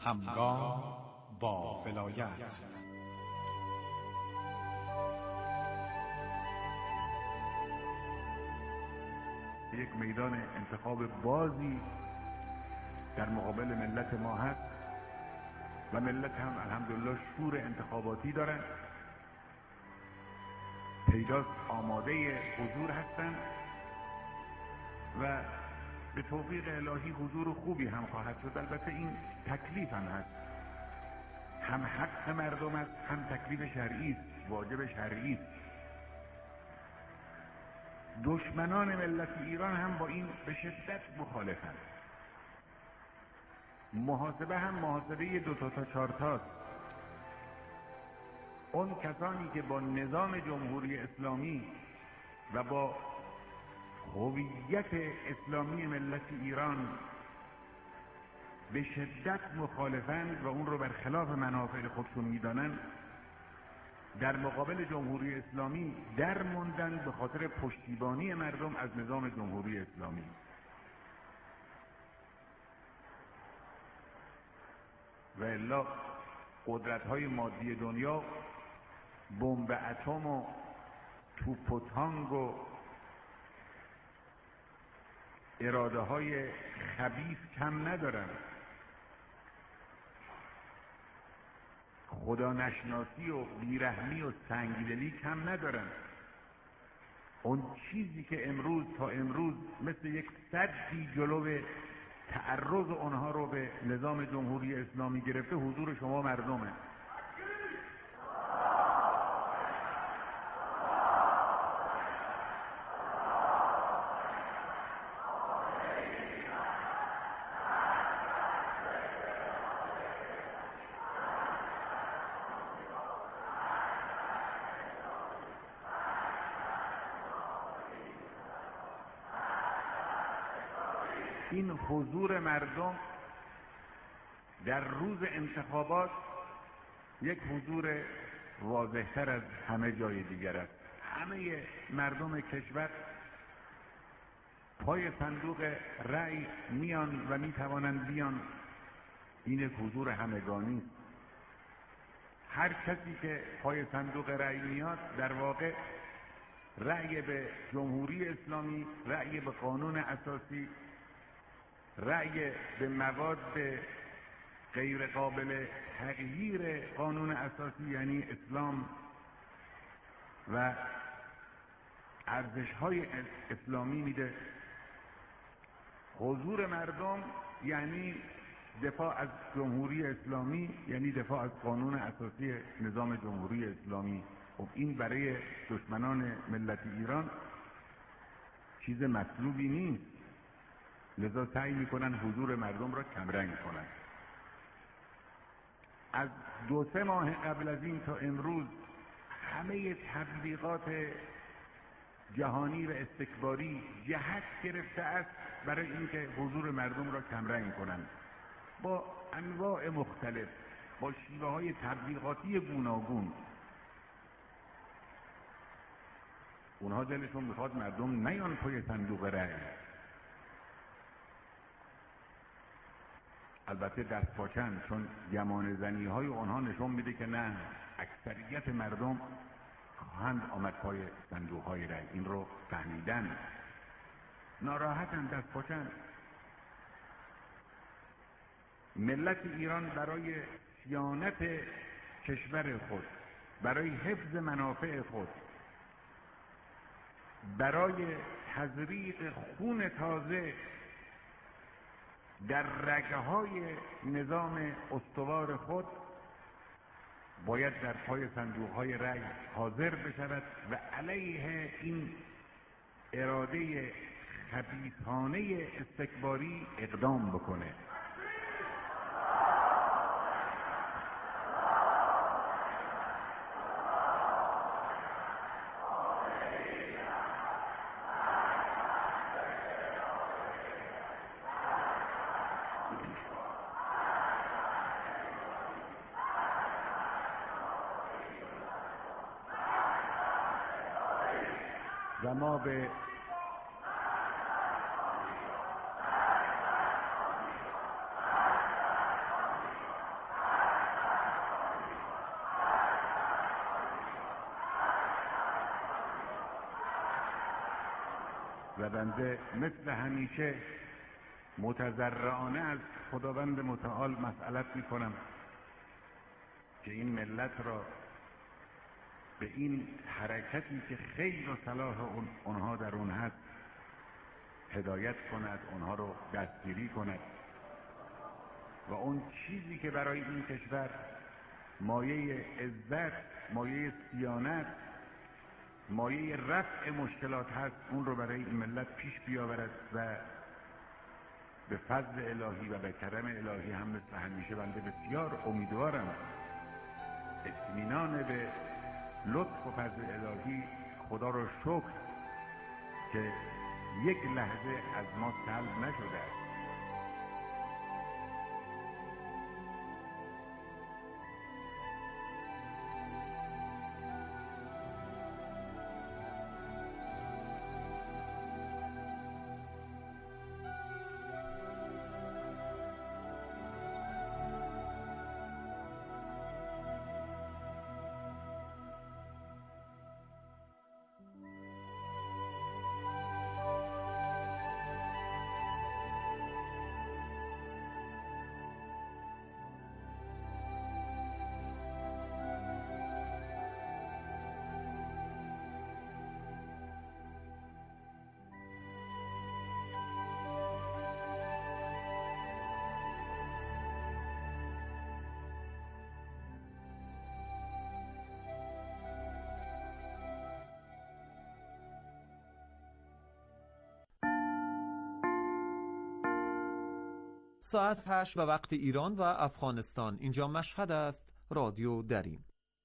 همگام با ولایت. یک میدان انتخاب بازی در مقابل ملت ما هست و ملت هم الحمدلله شور انتخاباتی دارن، پیداست آماده حضور هستن و به توفیق الهی حضور خوبی هم خواهد شد. البته این تکلیف هم هست، هم حق مردم است، هم تکلیف شرعی است، واجب شرعی است. دشمنان ملت ایران هم با این به شدت مخالفند. محاسبه هم محاسبه 2 تا 4 تاست. اون کسانی که با نظام جمهوری اسلامی و با هویت اسلامی ملت ایران به شدت مخالفند و اون رو برخلاف منافع خودشون میدانند، در مقابل جمهوری اسلامی در موندن به خاطر پشتیبانی مردم از نظام جمهوری اسلامی. و الا قدرت‌های مادی دنیا بمب اتم و توپ و تانک و اراده‌های خبیث کم ندارن، خدا نشناسی و بیرحمی و سنگدلی کم ندارن. اون چیزی که امروز تا امروز مثل یک سدی جلو تعرض اونها رو به نظام جمهوری اسلامی گرفته، حضور شما مردمه. این حضور مردم در روز انتخابات یک حضور واضح‌تر از همه جای دیگر است. همه مردم کشور پای صندوق رأی میان و میتوانند بیان. این یک حضور همگانی است. هر کسی که پای صندوق رأی میاد در واقع رأی به جمهوری اسلامی، رأی به قانون اساسی، رأی به مواد غیر قابل تغییر قانون اساسی یعنی اسلام و ارزش‌های اسلامی میده. حضور مردم یعنی دفاع از جمهوری اسلامی، یعنی دفاع از قانون اساسی نظام جمهوری اسلامی. خب این برای دشمنان ملت ایران چیز مطلوبی نیست، لذا سعی میکنن حضور مردم را کمرنگ کنن. از 2-3 ماه قبل از این تا امروز همه تبلیغات جهانی و استکباری جهت گرفته است برای اینکه حضور مردم را کمرنگ کنند، با انواع مختلف، با شیوه های تبلیغاتی گوناگون. اونها دلشون میخواد مردم نیان پای صندوق رأی. البته دست پاچن، چون گمان زنی های اونها نشون میده که نه، اکثریت مردم خواهند آمد پای صندوق های رأی. این رو فهمیدن، ناراحتن، دست پاچن. ملت ایران برای صیانت کشور خود، برای حفظ منافع خود، برای تزریق خون تازه در رگه‌های نظام استوار خود باید در پای صندوق‌های رأی حاضر بشود و علیه این اراده خبیثانه استکباری اقدام بکنه. و ما به و بنده مثل همیشه متضرعانه از خداوند متعال مسئلت میکنم که این ملت را به این حرکتی که خیر و صلاح اونها در اون هست هدایت کند، اونها رو دستگیری کند و اون چیزی که برای این کشور مایه عزت، مایه صیانت، مایه رفع مشکلات هست اون رو برای این ملت پیش بیاورد و به فضل الهی و به کرم الهی هم مثل همیشه بنده بسیار امیدوارم اطمینان به لطف و فضل الهی خدا رو شکر که یک لحظه از ما سلب نشده است. ساعت 8 به وقت ایران و افغانستان. اینجا مشهد است. رادیو دریم.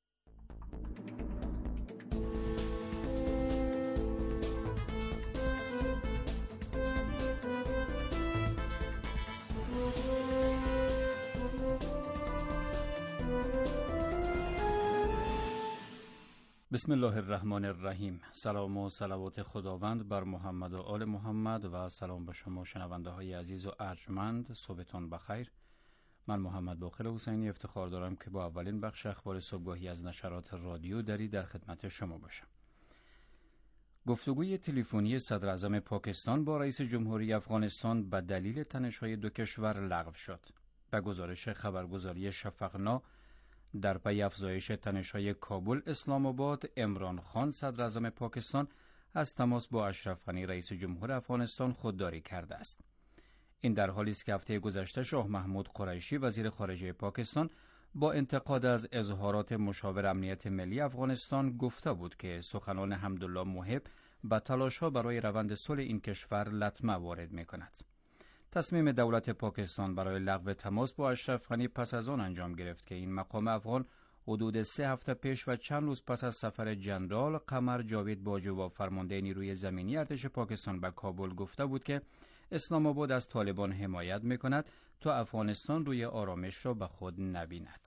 بسم الله الرحمن الرحیم. سلام و صلوات خداوند بر محمد و آل محمد و سلام به شما شنونده های عزیز و ارجمند. صبحتون بخیر. من محمد باقر حسینی افتخار دارم که با اولین بخش اخبار صبحگاهی از نشرات رادیو دری در خدمت شما باشم. گفتگوی تلفنی صدر اعظم پاکستان با رئیس جمهوری افغانستان به دلیل تنش‌های دو کشور لغو شد. به گزارش خبرگزاری شفقنا، در پی افزایش تنش‌های کابل اسلام آباد، عمران خان صدر اعظم پاکستان از تماس با اشرف غنی رئیس جمهور افغانستان خودداری کرده است. این در حالی است که هفته گذشته شاه محمود قریشی وزیر خارجه پاکستان با انتقاد از اظهارات مشاور امنیت ملی افغانستان گفته بود که سخنان حمدالله محب به تلاش‌ها برای روند صلح این کشور لطمه وارد می‌کند. تصمیم دولت پاکستان برای لغو تماس با اشرف غنی پس از آن انجام گرفت که این مقام افغان حدود 3 هفته پیش و چند روز پس از سفر جنرال قمر جاوید باجوبا فرمانده نیروی زمینی ارتش پاکستان به کابل گفته بود که اسلام آباد از طالبان حمایت می‌کند تا افغانستان روی آرامش را به خود نبیند.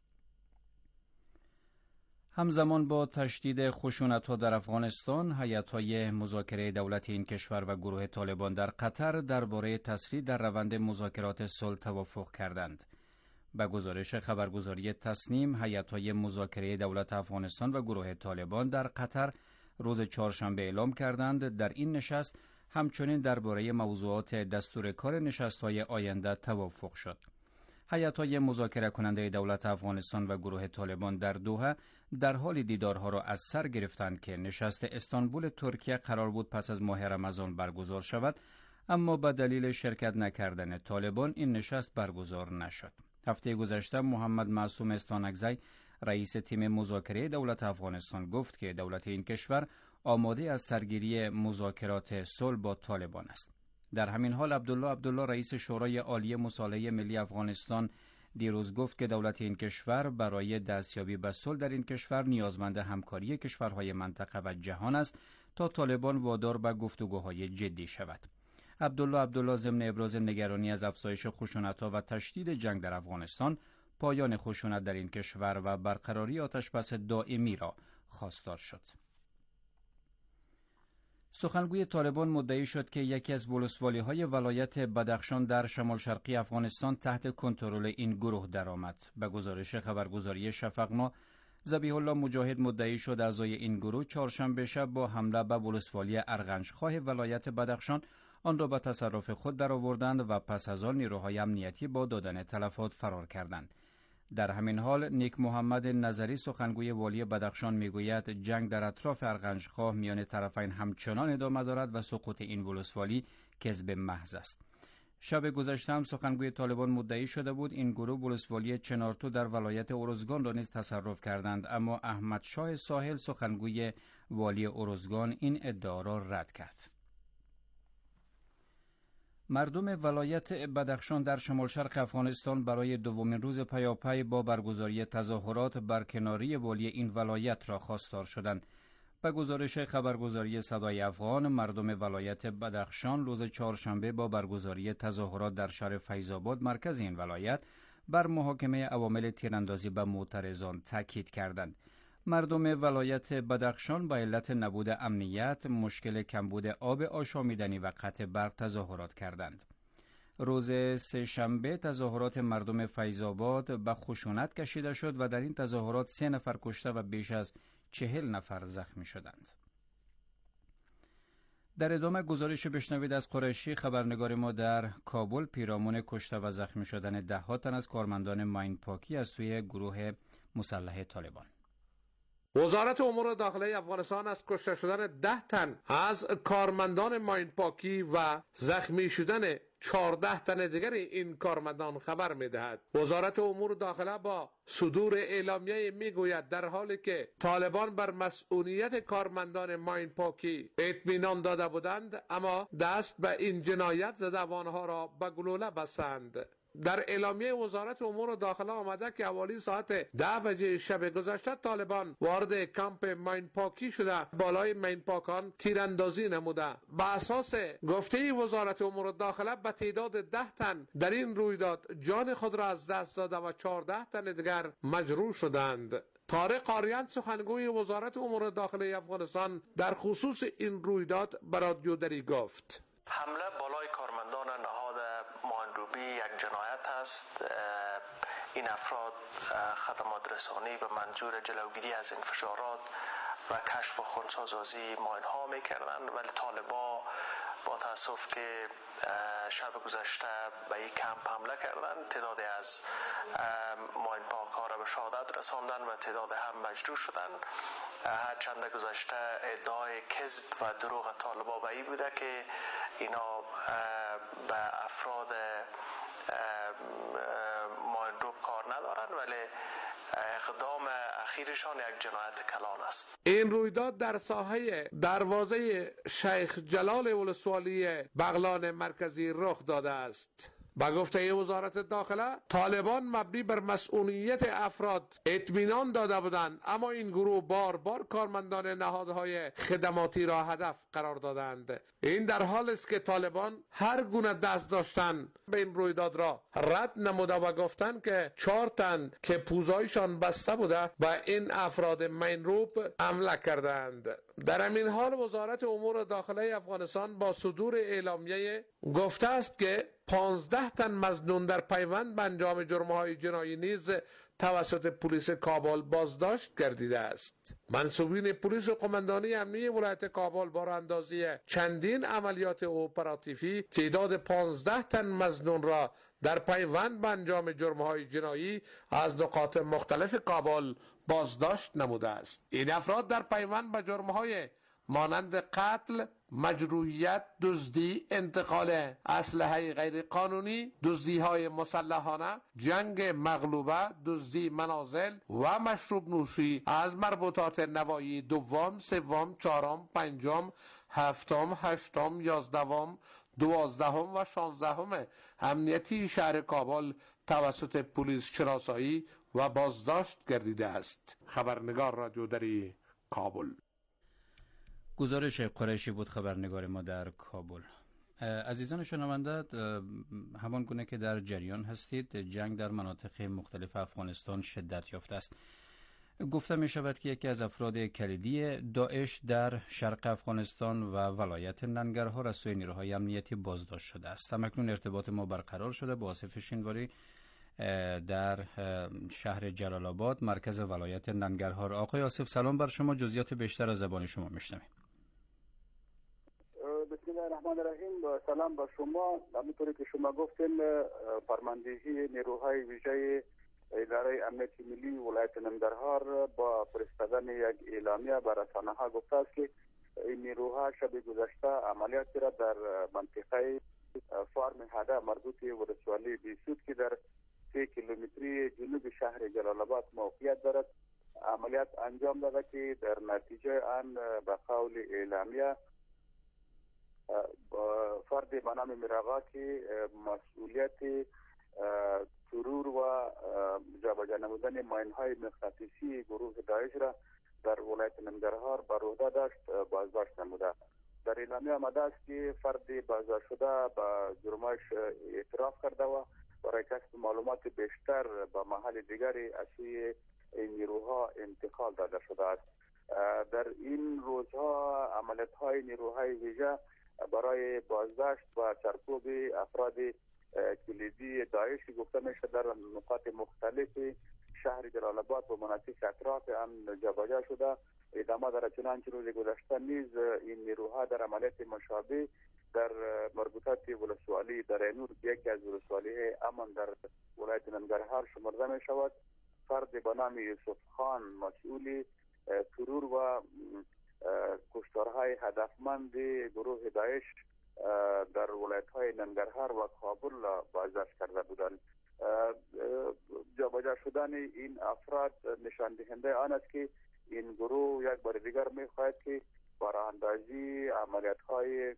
همزمان با تشدید خشونت‌ها در افغانستان، هیئت‌های مذاکره دولت این کشور و گروه طالبان در قطر درباره تسریع در روند مذاکرات صلح توافق کردند. به گزارش خبرگزاری تسنیم، هیئت‌های مذاکره دولت افغانستان و گروه طالبان در قطر روز چهارشنبه اعلام کردند در این نشست همچنین درباره موضوعات دستور کار نشست‌های آینده توافق شد. هیئت‌های مذاکره کننده دولت افغانستان و گروه طالبان در دوحه در حال دیدارها را از سر گرفتند که نشست استانبول ترکیه قرار بود پس از ماه رمضان برگزار شود، اما به دلیل شرکت نکردن طالبان این نشست برگزار نشد. هفته گذشته محمد معصوم استانکزی رئیس تیم مذاکره دولت افغانستان گفت که دولت این کشور آماده از سرگیری مذاکرات صلح با طالبان است. در همین حال عبدالله رئیس شورای عالی مصالحه ملی افغانستان دیروز گفت که دولت این کشور برای دستیابی به صلح در این کشور نیازمند همکاری کشورهای منطقه و جهان است تا طالبان وادار به گفتگوهای جدی شود. عبدالله ضمن ابراز نگرانی از افزایش خشونت‌ها و تشدید جنگ در افغانستان، پایان خشونت در این کشور و برقراری آتشبس دائمی را خواستار شد. سخنگوی طالبان مدعی شد که یکی از ولسوالی‌های ولایت بدخشان در شمال شرقی افغانستان تحت کنترل این گروه درآمد. به گزارش خبرگزاری شفقنا، ذبیح الله مجاهد مدعی شد اعضای این گروه چهارشنبه شب با حمله به ولسوالی ارغنجخواه ولایت بدخشان آن را به تصرف خود درآوردند و پس از آن نیروهای امنیتی با دادن تلفات فرار کردند. در همین حال نیک محمد نظری سخنگوی والی بدخشان میگوید جنگ در اطراف ارغنجخواه میان طرفین همچنان ادامه دارد و سقوط این ولسوالی کذب محض است. شب گذشته هم سخنگوی طالبان مدعی شده بود این گروه ولسوالی چنارتو در ولایت ارزگان را نیز تصرف کردند، اما احمد شاه ساحل سخنگوی والی ارزگان این ادعا را رد کرد. مردم ولایت بدخشان در شمال شرق افغانستان برای دومین روز پیاپی با برگزاری تظاهرات برکناری والی این ولایت را خواستار شدند. به گزارش خبرگزاری صدای افغان، مردم ولایت بدخشان روز چهارشنبه با برگزاری تظاهرات در شهر فیض‌آباد مرکز این ولایت بر محاکمه عوامل تیراندازی به معترضان تاکید کردند. مردم ولایت بدخشان به علت نبود امنیت، مشکل کمبود آب آشامیدنی و قطع برق تظاهرات کردند. روز سه‌شنبه تظاهرات مردم فیض‌آباد به خشونت کشیده شد و در این تظاهرات 3 نفر کشته و بیش از 40 نفر زخمی شدند. در ادامه گزارش بشنوید از قریشی، خبرنگار ما در کابل، پیرامون کشته و زخمی شدن 10 تن از کارمندان ماین پاکی از سوی گروه مسلح طالبان. وزارت امور داخلی افغانستان از کشته شدن 10 تن از کارمندان ماین پاکی و زخمی شدن 14 تن دیگر این کارمندان خبر می‌دهد. وزارت امور داخله با صدور اعلامیه میگوید در حالی که طالبان بر مسئولیت کارمندان ماین پاکی اطمینان داده بودند، اما دست به این جنایت زده و آنها را به گلوله بستند. در اعلامیه وزارت امور داخله آمده که حوالی ساعت 10 بجه شب گذشته طالبان وارد کمپ ماین پاکی شده، بالای ماین پاکان تیراندازی نموده. به اساس گفته وزارت امور داخله به تعداد 10 تن در این رویداد جان خود را از دست داده و 14 تن دیگر مجروح شدند. طارق آریان سخنگوی وزارت امور داخلی افغانستان در خصوص این رویداد به رادیو دری گفت: حمله بالای کارمندان نهاد ماندوبی یک جنایت است. این افراد خدمات رسانی به منظور جلوگیری از انفجارات و کشف و خودسازی ماین ها می کردند، ولی طالبان با تاسف که شب گذشته به این کمپ حمله کردند، تعدادی از ماین پاک ها را به شهادت رساندند و تعداد هم مجروح شدند. هرچند گذشته ادعای کذب و دروغ طالبان به این بوده که اینا به افراد ماندوب کار ندارند، ولی اقدام اخیرشان یک جنایت کلان است. این رویداد در ساحه دروازه شیخ جلال ولسوالی بغلان مرکزی رخ داده است. با گفته وزارت داخله، طالبان مبنی بر مسئولیت افراد اطمینان داده بودند، اما این گروه بار بار کارمندان نهادهای خدماتی را هدف قرار دادند. این در حالی است که طالبان هر گونه دست داشتن به این رویداد را رد نموده و گفتند که 4 تن که پوزایشان بسته بوده و این افراد مینروب حمله کردند. در همین حال وزارت امور داخلی افغانستان با صدور اعلامیه گفته است که 15 تن مظنون در پیوند به انجام جرم‌های جنایی نیز توسط پلیس کابل بازداشت گردیده است. منصوبین پلیس و قماندانی امنیتی ولایت کابل با راهاندازی چندین عملیات اپراتیوی تعداد 15 تن مظنون را در پیوند به انجام جرم‌های جنایی از نقاط مختلف کابل بازداشت نموده است. این افراد در پیوند به جرم‌های مانند قتل، مجروحیت، دزدی، انتقال اسلحه غیر قانونی، دزدی‌های مسلحانه، جنگ مغلوبه، دزدی منازل و مشروب نوشی از مربوطات نواحی دوم، سوم، چهارم، پنجم، هفتم، هشتم، 11م، 12م و 16م امنیتی شهر کابل توسط پلیس شناسایی و بازداشت گردیده است. خبرنگار رادیو دری، کابل. گزارش قریشی بود، خبرنگار ما در کابل. عزیزان شنونده، همان گونه که در جریان هستید، جنگ در مناطق مختلف افغانستان شدت یافته است. گفته می شود که یکی از افراد کلیدی داعش در شرق افغانستان و ولایت ننگرهار از سوی نیروهای امنیتی بازداشت شده است. همکنون ارتباط ما برقرار شده با آصف شینواری، در شهر جلال آباد مرکز ولایت ننگرهار. آقای آصف سلام بر شما، جزئیات بیشتر از زبان شما میشنویم. بسم الله الرحمن الرحیم. سلام بر شما. همونطوری که شما گفتین فرماندهی نیروهای ویژه اداره امنیت ملی ولایت ننگرهار با فرستادن یک اعلامیه بر رسانه‌ها گفته است که این نیروها شب گذشته عملیاتی را در منطقه فارم هده مربوط ولسوالی بیسود که در 3 کیلومتری جنوب شهر جلال آباد موقعیت دارد عملیات انجام داده که در نتیجه آن به قول اعلامیه فرد به نام میراغا که مسئولیت ترور و جابجا نمودن ماین‌های مغناطیسی گروه داعش را در ولایت ننگرهار بر عهده داشت بازداشت نموده. در اعلامیه آمده است که فرد بازداشت شده به جرمش اعتراف کرده و برای کسب معلومات بیشتر به محل دیگری از سوی نیروها انتقال داده شده است. در این روزها عملیات‌های نیروهای ویژه برای بازداشت و سرکوب افراد کلیدی داعش گفته میشه در نقاط مختلف شهر جلال آباد و مناطق اطراف آن جابجا شده ادامه دارد. چنانچه روز گذشته نیز این نیروها در عملیات مشابه در مربوطات ولسوالی در نور یکی از ولسوالی امن در ولایت ننگرهار شمرده می شود فرد به نام یوسف خان مسئول ترور و کشتارهای هدفمند گروه داعش در ولایت‌های ننگرهار و کابل بازداشت کرده بودند. جابجا شدن این افراد نشان دهنده آن است که این گروه یک بار دیگر می‌خواهد که برای اندازی عملیات‌های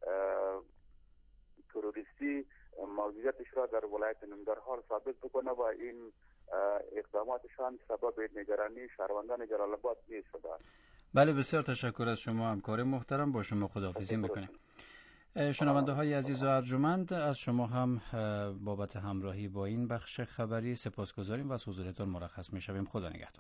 تروریستی موجودیتش را در ولایت ننگرهار ثابت بکنه و این اقداماتشان سبب نگرانی شهروندان جلال آباد می‌شده. بله، بسیار تشکر از شما همکار محترم. با شما خداحافظی میکنیم. شنونده های عزیز و ارجمند، از شما هم بابت همراهی با این بخش خبری سپاسگزاریم و از حضورتان مرخص میشویم. خدا نگهدار.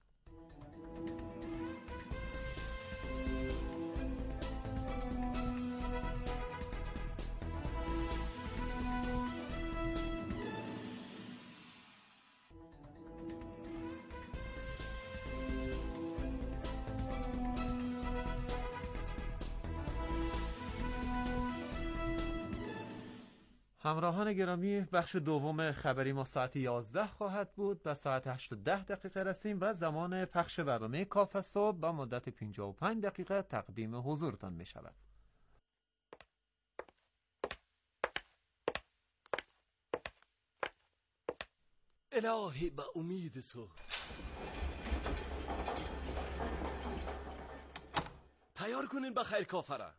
همراهان گرامی، بخش دوم خبری ما ساعت 11 خواهد بود و ساعت 8:10 رسیم و زمان پخش برنامه کافه صبح با مدت 55 دقیقه تقدیم حضورتان می شود. الهی به امید تو تیار کنین بخیر کافره.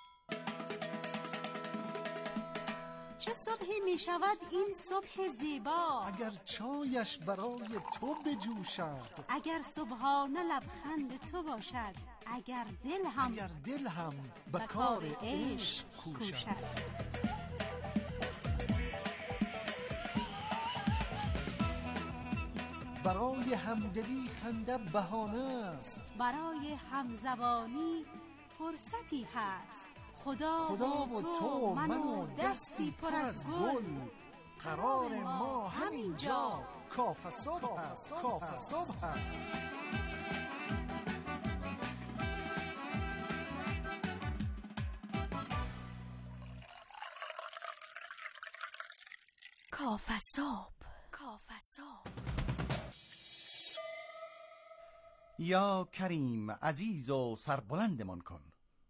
چه صبحی می شود این صبح زیبا، اگر چایش برای تو بجوشد، اگر صبحانه لبخند تو باشد، اگر دل هم به کار عشق کوشد. برای همدلی خنده بهانه است، برای همزبانی فرصتی هست. خدا و تو من و دستی پر از گل، قرار ما همینجا کافه صبح است. کافه صبح. یا کریم عزیز و سربلندمان کن.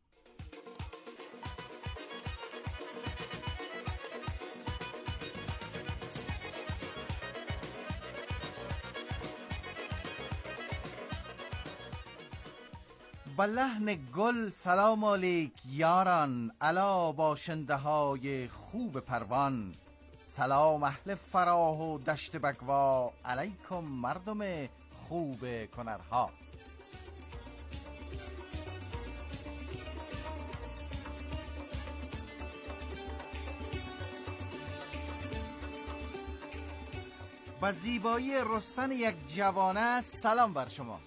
با لحن گل سلام علیک یاران، علا باشنده های خوب پروان. سلام اهل فراه و دشت بگوا، علیکم مردم خوب کنرها. با زیبایی رستن یک جوانه سلام بر شما.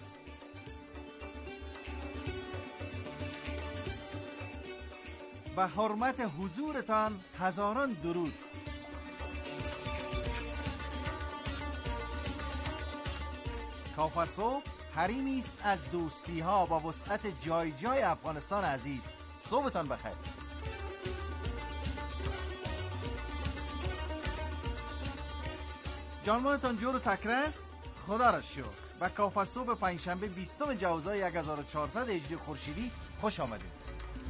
به حرمت حضورتان هزاران درود. کافه صبح حریمی است از دوستی ها با وسعت جای جای افغانستان عزیز. صبحتان بخیر. جانمانتان جور و تکرس، خدا را شکر. و کافه صبح پنجشنبه 20 جوزای 1400 هجری خورشیدی خوش آمدید.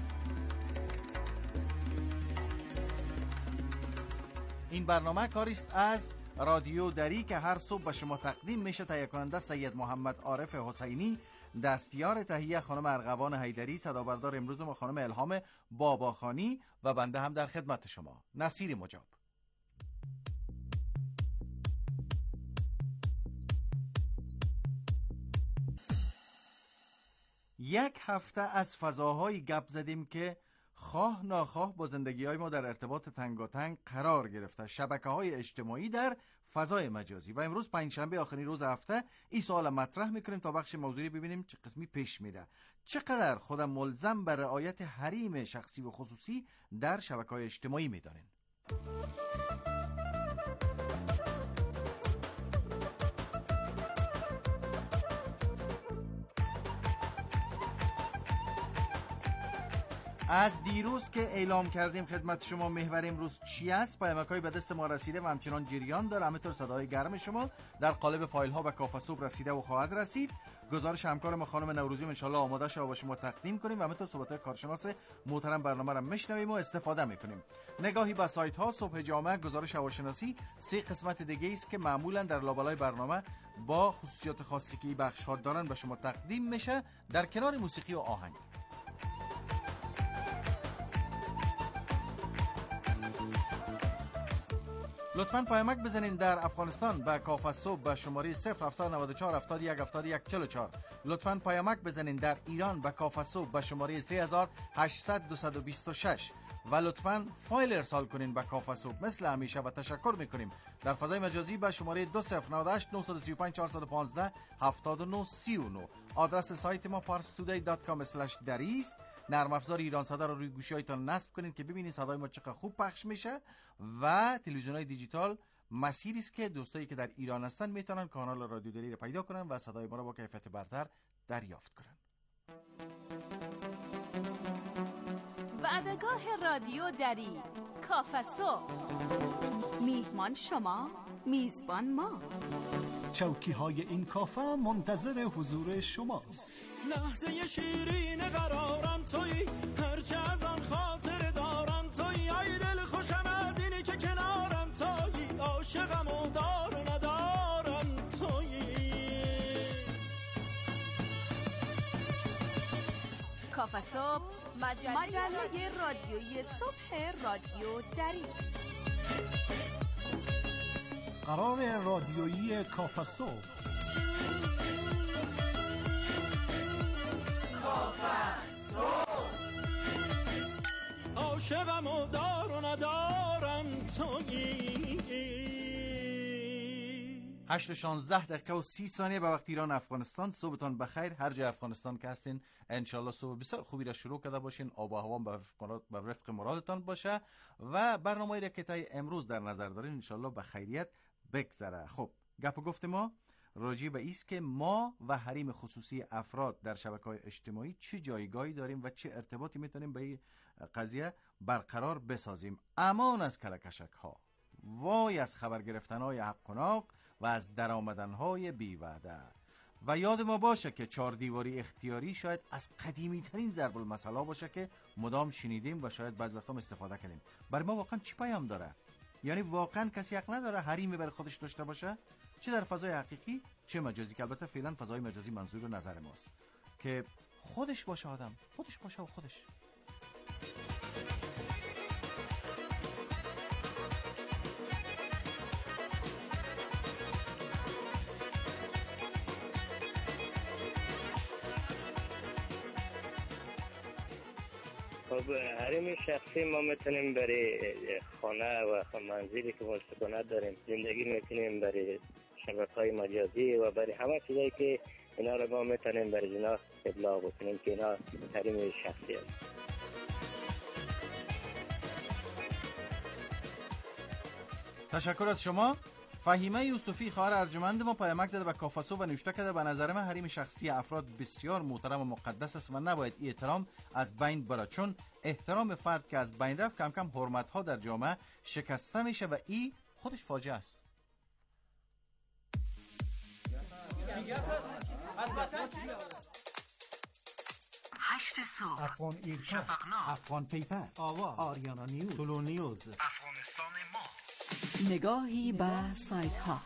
این برنامه کاریست از رادیو دری که هر صبح به شما تقدیم میشه. تهیه کننده سید محمد عارف حسینی، دستیار تهیه خانم ارغوان حیدری، صدابردار امروز ما خانم الهام باباخانی و بنده هم در خدمت شما نصیر مجاب. یک هفته از فضاهایی گپ زدیم که خواه ناخواه با زندگی‌های ما در ارتباط تنگاتنگ قرار گرفته، شبکه‌های اجتماعی در فضای مجازی. و امروز پنجشنبه آخرین روز هفته این سوال مطرح میکنیم تا بخش موضوعی ببینیم چه قسمی پیش میره. چقدر خودم ملزم به رعایت حریم شخصی و خصوصی در شبکه‌های اجتماعی میدانین؟ از دیروز که اعلام کردیم خدمت شما محور امروز چی است، پیامک‌های به دست ما رسیده و همچنان جریان داره. همینطور صدای گرم شما در قالب فایل ها به کافه صبح رسیده و خواهد رسید. گزارش همکار ما خانم نوروزی ان شاءالله آماده شده با شما تقدیم کنیم و همینطور صحبت‌های کارشناس محترم برنامه را میشنویم و استفاده میکنیم. نگاهی به سایت ها، صبح جامعه، گزارش هواشناسی، 3 قسمت دیگه است که معمولا در لابلای برنامه با خصوصیات خاصی که بخش ها دارن به شما تقدیم میشه در کنار موسیقی و آهنگ. لطفاً پیامک بزنین در افغانستان به کافه صبح به شماره 0794 71 71 44. لطفاً پیامک بزنین در ایران به کافه صبح به شماره 3800 226 و لطفاً فایل ارسال کنین به کافه صبح مثل همیشه و تشکر میکنیم. در فضای مجازی به شماره 2098 935 415 7939. آدرس سایت ما parstoday.com/dari است. نرم افزار ایران صدا رو روی گوشی‌هایتان نصب کنین که ببینید صدای ما چقدر خوب پخش میشه و تلویزیون‌های دیجیتال مسیری است که دوستایی که در ایران هستن میتونن کانال رادیو دری رو پیدا کنن و صدای ما رو با کیفیت برتر دریافت کنن. وعدگاه رادیو دری، کافه صبح. میهمان شما، میزبان ما. چوکی های این کافه منتظر حضور شماست. لحظه شیرین قرارم تویی، هرچه از آن خاطر دارم تویی. ای دل خوشم از اینی که کنارم تویی، عاشقم و دار و ندارم تویی. کافه صبح، مجله رادیویی صبح رادیو دری. قرار رادیویی کافه صبح. کافه صبح. عاشقم و دار و ندارم تویی. 8:16 به وقت ایران افغانستان. صبحتان بخیر. هر جای افغانستان که هستین انشالله صبح بسیار خوبی را شروع کرده باشین، آب و هوا به وفق مرادتان باشه و برنامه‌ای را که تا امروز در نظر دارین انشالله به خیریت بگذره. خب گپ و گفت ما راجع به ایست که ما و حریم خصوصی افراد در شبکه‌های اجتماعی چه جایگاهی داریم و چه ارتباطی میتونیم به این قضیه برقرار بسازیم. امان از کلکشک ها، وای از خبر گرفتن‌های حق و ناق و از درآمدن‌های بی وعده. و یاد ما باشه که 4 دیواری اختیاری شاید از قدیمی ترین ضرب المثل باشه که مدام شنیدیم و شاید بعض وقتا استفاده کردیم. برای ما واقعا چی پیام داره؟ یعنی واقعا کسی حق نداره حریمی برای خودش داشته باشه، چه در فضای حقیقی چه مجازی، که البته فعلا فضای مجازی منظور و نظر ماست که خودش باشه، آدم خودش باشه و خودش. خب حریم شخصی ما میتونیم برای خانه و منزلی که ما سکونت داریم زندگی میکنیم، برای شبکه‌های مجازی و برای همه چیزایی که اینا رو ما میتونیم برای اینا ابلاغ بکنیم که اینا حریم شخصی است. تشکر از شما. فهیمه یوسفی خواهر ارجمند ما پیامک زده به کافاسو و نوشته کرده به نظر من حریم شخصی افراد بسیار محترم و مقدس است و نباید این احترام از بین بره، چون احترام فرد که از بین رفت کم کم حرمت ها در جامعه شکسته میشه و این خودش فاجعه است. هشت صبح، افغان ایرکا، افغان پیپر، آوا، آریانا نیوز، طلو نیوز، افغانستان ما، نگاهی به سایت ها.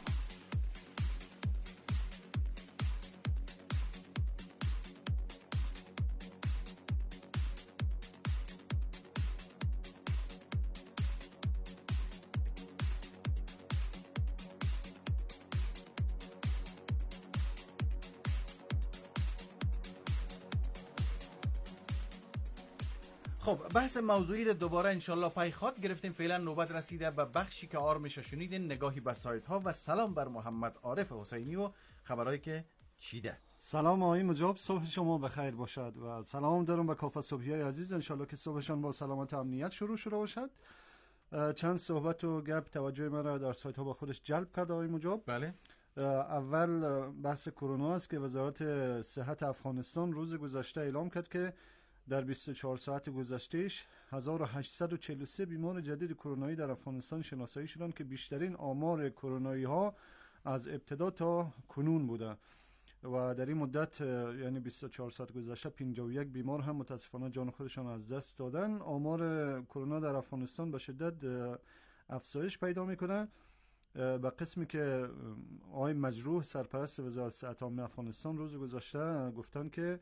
خب بحث موضوعی رو دوباره انشالله پیخات گرفتیم. فعلا نوبت رسیده به بخشی که آرمش شنیدین، نگاهی به سایت ها و سلام بر محمد عارف حسینی و خبرهایی که چیده. سلام آقای مجاب، صبح شما بخیر باشد و سلام دارم به کافه صبحیای عزیز. انشالله که صبحشان با سلامت و امنیت شروع شده باشد. چند صحبت و گپ توجه من را در سایت ها با خودش جلب کرد آقای مجاب. بله. اول بحث کرونا است که وزارت صحت افغانستان روز گذشته اعلام کرد که در 24 ساعت گذشتهش 1843 بیمار جدید کرونایی در افغانستان شناسایی شدند که بیشترین آمار کرونایی ها از ابتدا تا کنون بوده و در این مدت یعنی 24 ساعت گذشته 51 بیمار هم متاسفانه جان خودشان از دست دادن. آمار کرونا در افغانستان به شدت افزایش پیدا میکنه. به قسمی که آقای مجروح سرپرست وزارت صحت عامه افغانستان روز گذشته گفتن که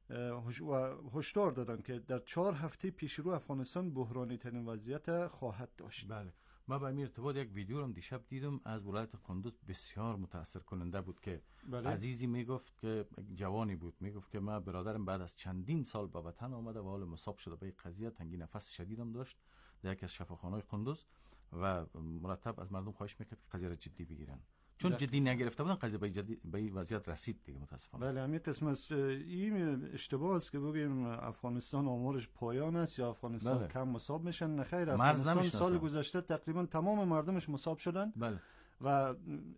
هشدار دادن که در 4 هفته پیش رو افغانستان بحرانی ترین وضعیت خواهد داشت. بله. ما به این ارتباط یک ویدیو رو دیشب دیدم از ولایت قندوز، بسیار متاثر کننده بود که بله. عزیزی میگفت که جوانی بود، میگفت که ما برادرم بعد از چندین سال به وطن آمده و حال مصاب شده به این قضیه، تنگی نفس شدیدم داشت در یکی از شفاخانه‌های قندوز و مرتب از مردم خواهش میکرد که قضیه را جدی بگیرن، چون جدی نگرفته بودن قضیه به این وضعیت رسید دیگه متاسفانه. بله، همین قسم است. این اشتباه است که بگیم افغانستان آمارش پایان است یا افغانستان بله. کم مصاب میشن. نخیر، افغانستان سال گذشته تقریبا تمام مردمش مصاب شدن. بله. و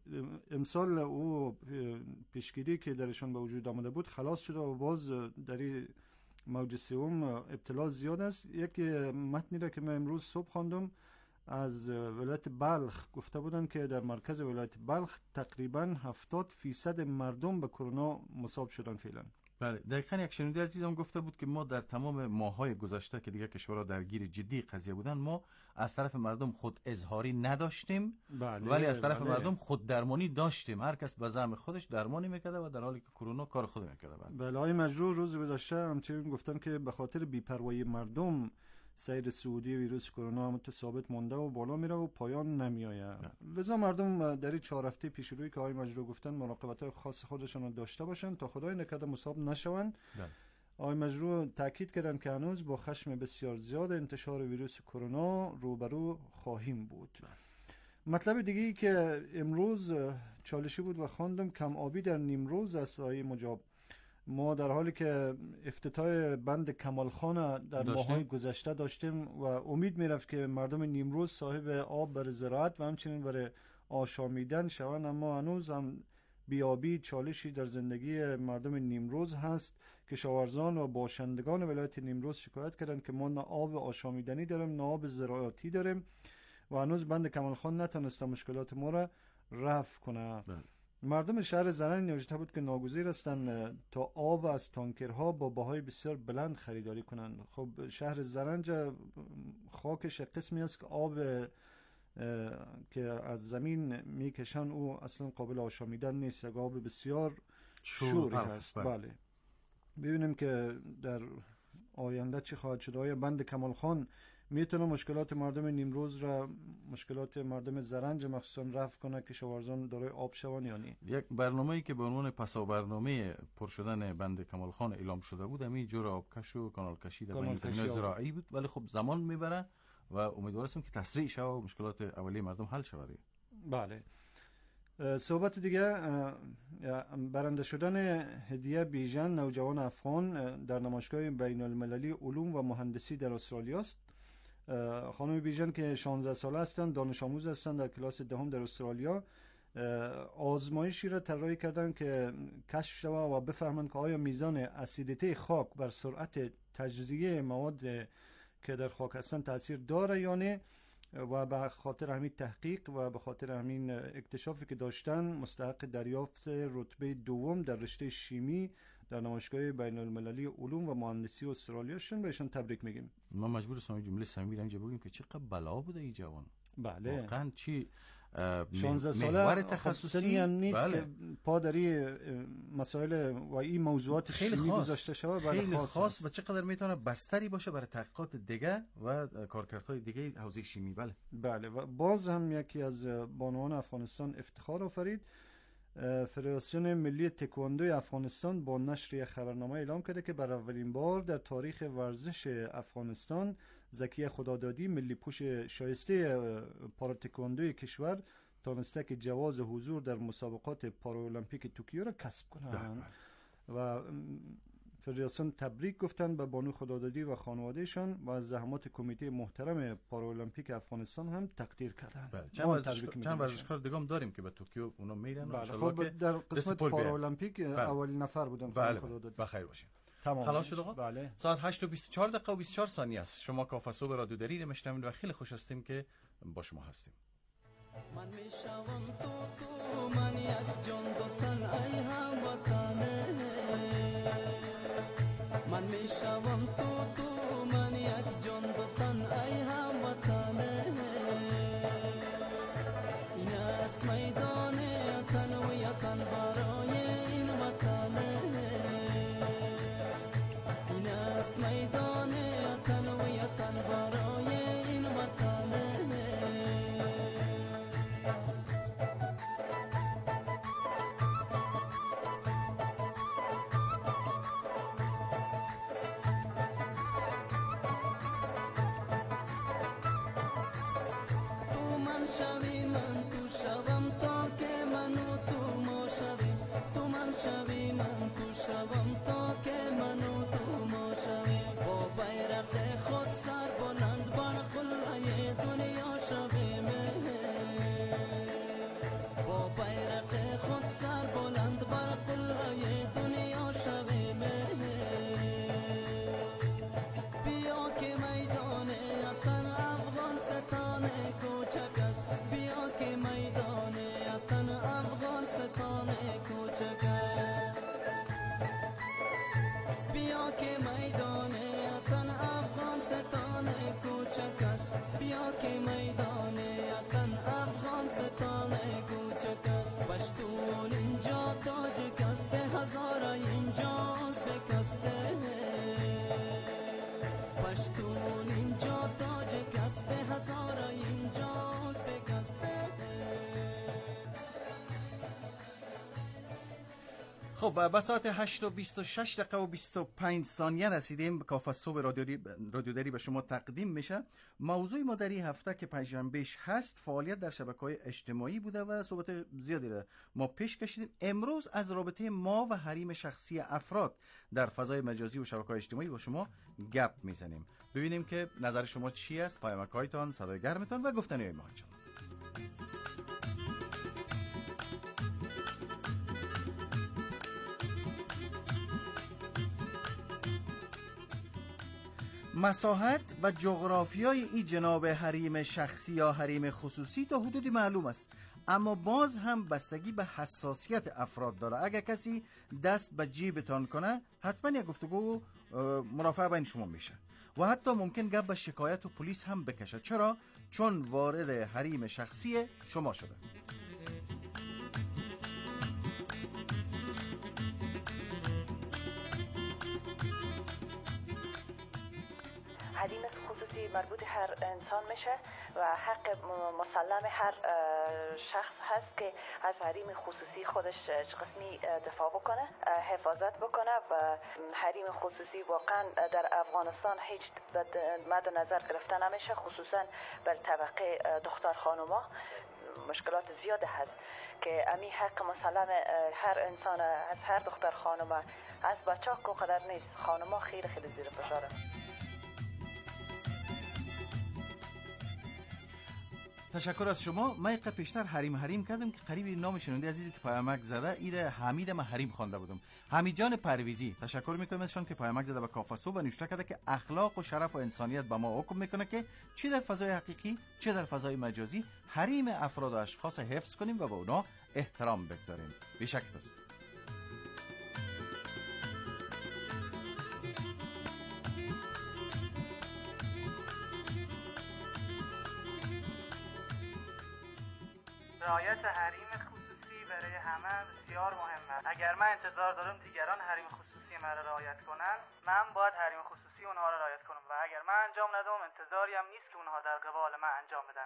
امسال او پیشگیری که درشان به وجود آمده بود خلاص شده و باز در این موج سوم ابتلا زیاد است. یک متنی را که من امروز صبح خواندم از ولایت بلخ گفته بودن که در مرکز ولایت بلخ تقریبا 70% مردم به کرونا مصاب شدن فعلا. بله، دقیقاً یک شنونده عزیزم گفته بود که ما در تمام ماه‌های گذشته که دیگه کشورها درگیر جدی قضیه بودن، ما از طرف مردم خود اظهاری نداشتیم. بله، ولی از طرف مردم خود درمانی داشتیم. هر کس به زعم خودش درمانی میکرده و در حالی که کرونا کار خود میکرده. بله، آقای مجروح روز گذشته همچنین گفتن که به خاطر بی‌پروایی مردم سیر سعودی ویروس کرونا هم ثابت مونده و بالا میره و پایان نمیآید. لذا مردم در این 4 هفته پیش روی که آقای مجروح گفتن مراقبت خاص خودشان رو داشته باشن تا خدای نکرده مصاب نشون. آقای مجروح تاکید کردن که هنوز با خشم بسیار زیاد انتشار ویروس کرونا روبرو خواهیم بود. مطلب دیگه ای که امروز چالشی بود و خواندم، کم آبی در نیمروز است. آقای مجاب، ما در حالی که افتتاح بند کمال خان در ماه‌های گذشته داشتیم و امید میرفت که مردم نیمروز صاحب آب برای زراعت و همچنین برای آشامیدن شوند، اما هنوز هم بیابی چالشی در زندگی مردم نیمروز هست. کشاورزان و باشندگان ولایت نیمروز شکایت کردند که ما نه آب آشامیدنی داریم نه آب زراعتی داریم و هنوز بند کمال خان نتونسته مشکلات ما را رفع کنه. مردم شهر زرنج نوشته بود که ناگزیر هستند تا آب از تانکرها با بهای بسیار بلند خریداری کنند. خب شهر زرنج خاکش قسمی است که آب که از زمین میکشن او اصلا قابل آشامیدن نیست، یک آب بسیار شوری هست. بله، ببینیم که در آینده چی خواهد شد. آیا بند کمال خان میتونه مشکلات مردم نیمروز را، مشکلات مردم زرنج مخصوصا رفع کنه که کشاورزان دارای آب شوند یا نه؟ یک برنامه‌ای که به عنوان پسا برنامه پر شدن بند کمال خان اعلام شده بود، همین جور آبکش و کانال کشی در بین زمین‌های زراعی بود، ولی خب زمان میبره و امیدوار هستم که تسریع شه و مشکلات اولیه مردم حل شود. بله. صحبت دیگه برنده شدن هدیه بیژن نوجوان افغان در نمایشگاه بین المللی علوم و مهندسی در استرالیا است. خانم بیژن که 16 ساله هستند، دانش آموز هستند در کلاس دهم در استرالیا. آزمایشی را طراحی کردن که کشف شود و بفهمند که آیا میزان اسیدیته خاک بر سرعت تجزیه مواد که در خاک هستند تاثیر داره یا نه، و به خاطر همین تحقیق و به خاطر همین اکتشافی که داشتن مستحق دریافت رتبه دوم در رشته شیمی در نمایشگاه بین المللی علوم و مهندسی استرالیا شدن. بهشون تبریک میگیم. ما مجبور هستیم جمله صمیمی اینجا بگیم که چقدر بلا بوده این جوان. بله واقعا چی 16 ساله تخصصی هم نیست که پادری مسائل و این موضوعات شیمی گذاشته شده. خیلی خاص و چقدر میتونه بستری باشه برای تحقیقات دیگه و کارکردهای دیگه حوزه شیمی. بله و باز هم یکی از بانوان افغانستان افتخار آفرید. فدراسیون ملی تکواندوی افغانستان با نشر یک خبرنامه اعلام کرده که بر اولین بار در تاریخ ورزش افغانستان زکیه خدادادی، ملی پوش شایسته پاراتکواندوی کشور، تانسته که جواز حضور در مسابقات پارالمپیک توکیو را کسب کنند. و فدراسیون تبریک گفتن به بانو خدادادی و خانوادهشان و از زحمات کمیته محترم پارالمپیک افغانستان هم تقدیر کردند. چند ورزشکار دیگه هم داریم که به توکیو اونا میرن. خب در قسمت پارالمپیک اولین نفر بودن. خدادادی بخیر باشین. خلاص شد آقا؟ بله. ساعت 8:24 و 24 ثانیه است. شما کافه صبح رادیو دری رو میشنوید و خیلی خوش هستیم که با شما هستیم. من میشوم تو من یک جان دو تن ای هموطنه، من میشوم تو من یک جان دو تن ای هموطنه، این است میدان تن و یکن برای این وطنه، این است میدان تن و یکن برای این وطنه. خب به ساعت 8:26 و 25 ثانیه رسیدیم. کافه صبح رادیو دری به شما تقدیم میشه. موضوع ما در این هفته که پنجشنبهش هست فعالیت در شبکه‌های اجتماعی بوده و صحبت زیادی را ما پیش کشیدیم. امروز از رابطه ما و حریم شخصی افراد در فضای مجازی و شبکه‌های اجتماعی با شما گپ میزنیم. ببینیم که نظر شما چی است، پیامک‌هایتان، صدای گرمتان و گفتنی‌های ما. مساحت و جغرافیای این جناب حریم شخصی یا حریم خصوصی تا حدودی معلوم است، اما باز هم بستگی به حساسیت افراد داره. اگر کسی دست به جیبتان کنه حتما یک گفتگو مرافعه بین شما میشه و حتی ممکن گپ به شکایت و پلیس هم بکشه. چرا؟ چون وارد حریم شخصی شما شده. حریم خصوصی مربوط هر انسان میشه و حق مسلم هر شخص هست که از حریم خصوصی خودش قسمی دفاع بکنه، حفاظت بکنه و حریم خصوصی واقعا در افغانستان هیچ مد نظر گرفته نمیشه، خصوصا بر طبقه دختر خانوما. مشکلات زیاده هست که امی حق مسلم هر انسان، از هر دختر خانوما، از بچه ها قدر نیست. خانوما خیلی زیر فشاره. تشکر از شما. ما یک پیشتر حریم کردم که قریب نام شنونده عزیزی که پیامک زده ایره حمید ما حریم خوانده بودم. حمید جان پرویزی تشکر میکنم ازشان که پیامک زده به کافسو و نوشته کرده که اخلاق و شرف و انسانیت به ما حکم میکنه که چه در فضای حقیقی چه در فضای مجازی حریم افراد و اشخاص حفظ کنیم و به اونا احترام بگذاریم. بیشک دوست. رعایت حریم خصوصی برای همه بسیار مهمه. اگر من انتظار دارم دیگران حریم خصوصی من را رعایت کنن، من باید حریم خصوصی اونها را رعایت کنم و اگر من انجام ندم انتظاری هم نیست که اونها در قبال من انجام بدن.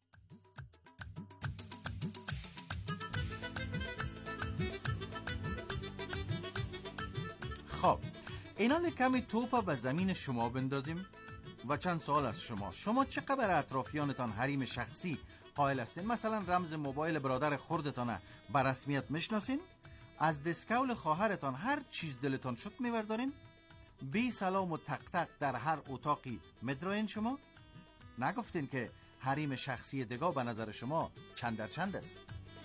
خب اینان کمی توپ به زمین شما بندازیم و چند سوال از شما چقدر اطرافیانتان حریم شخصی قائل هستین؟ مثلا رمز موبایل برادر خردتان به رسمیت میشناسین؟ از دسکول خواهرتان هر چیز دلتان شد میبردارین؟ بی سلام و تق تق در هر اتاقی مدراین شما؟ نگفتین که حریم شخصی دگاه به نظر شما چند در چند است؟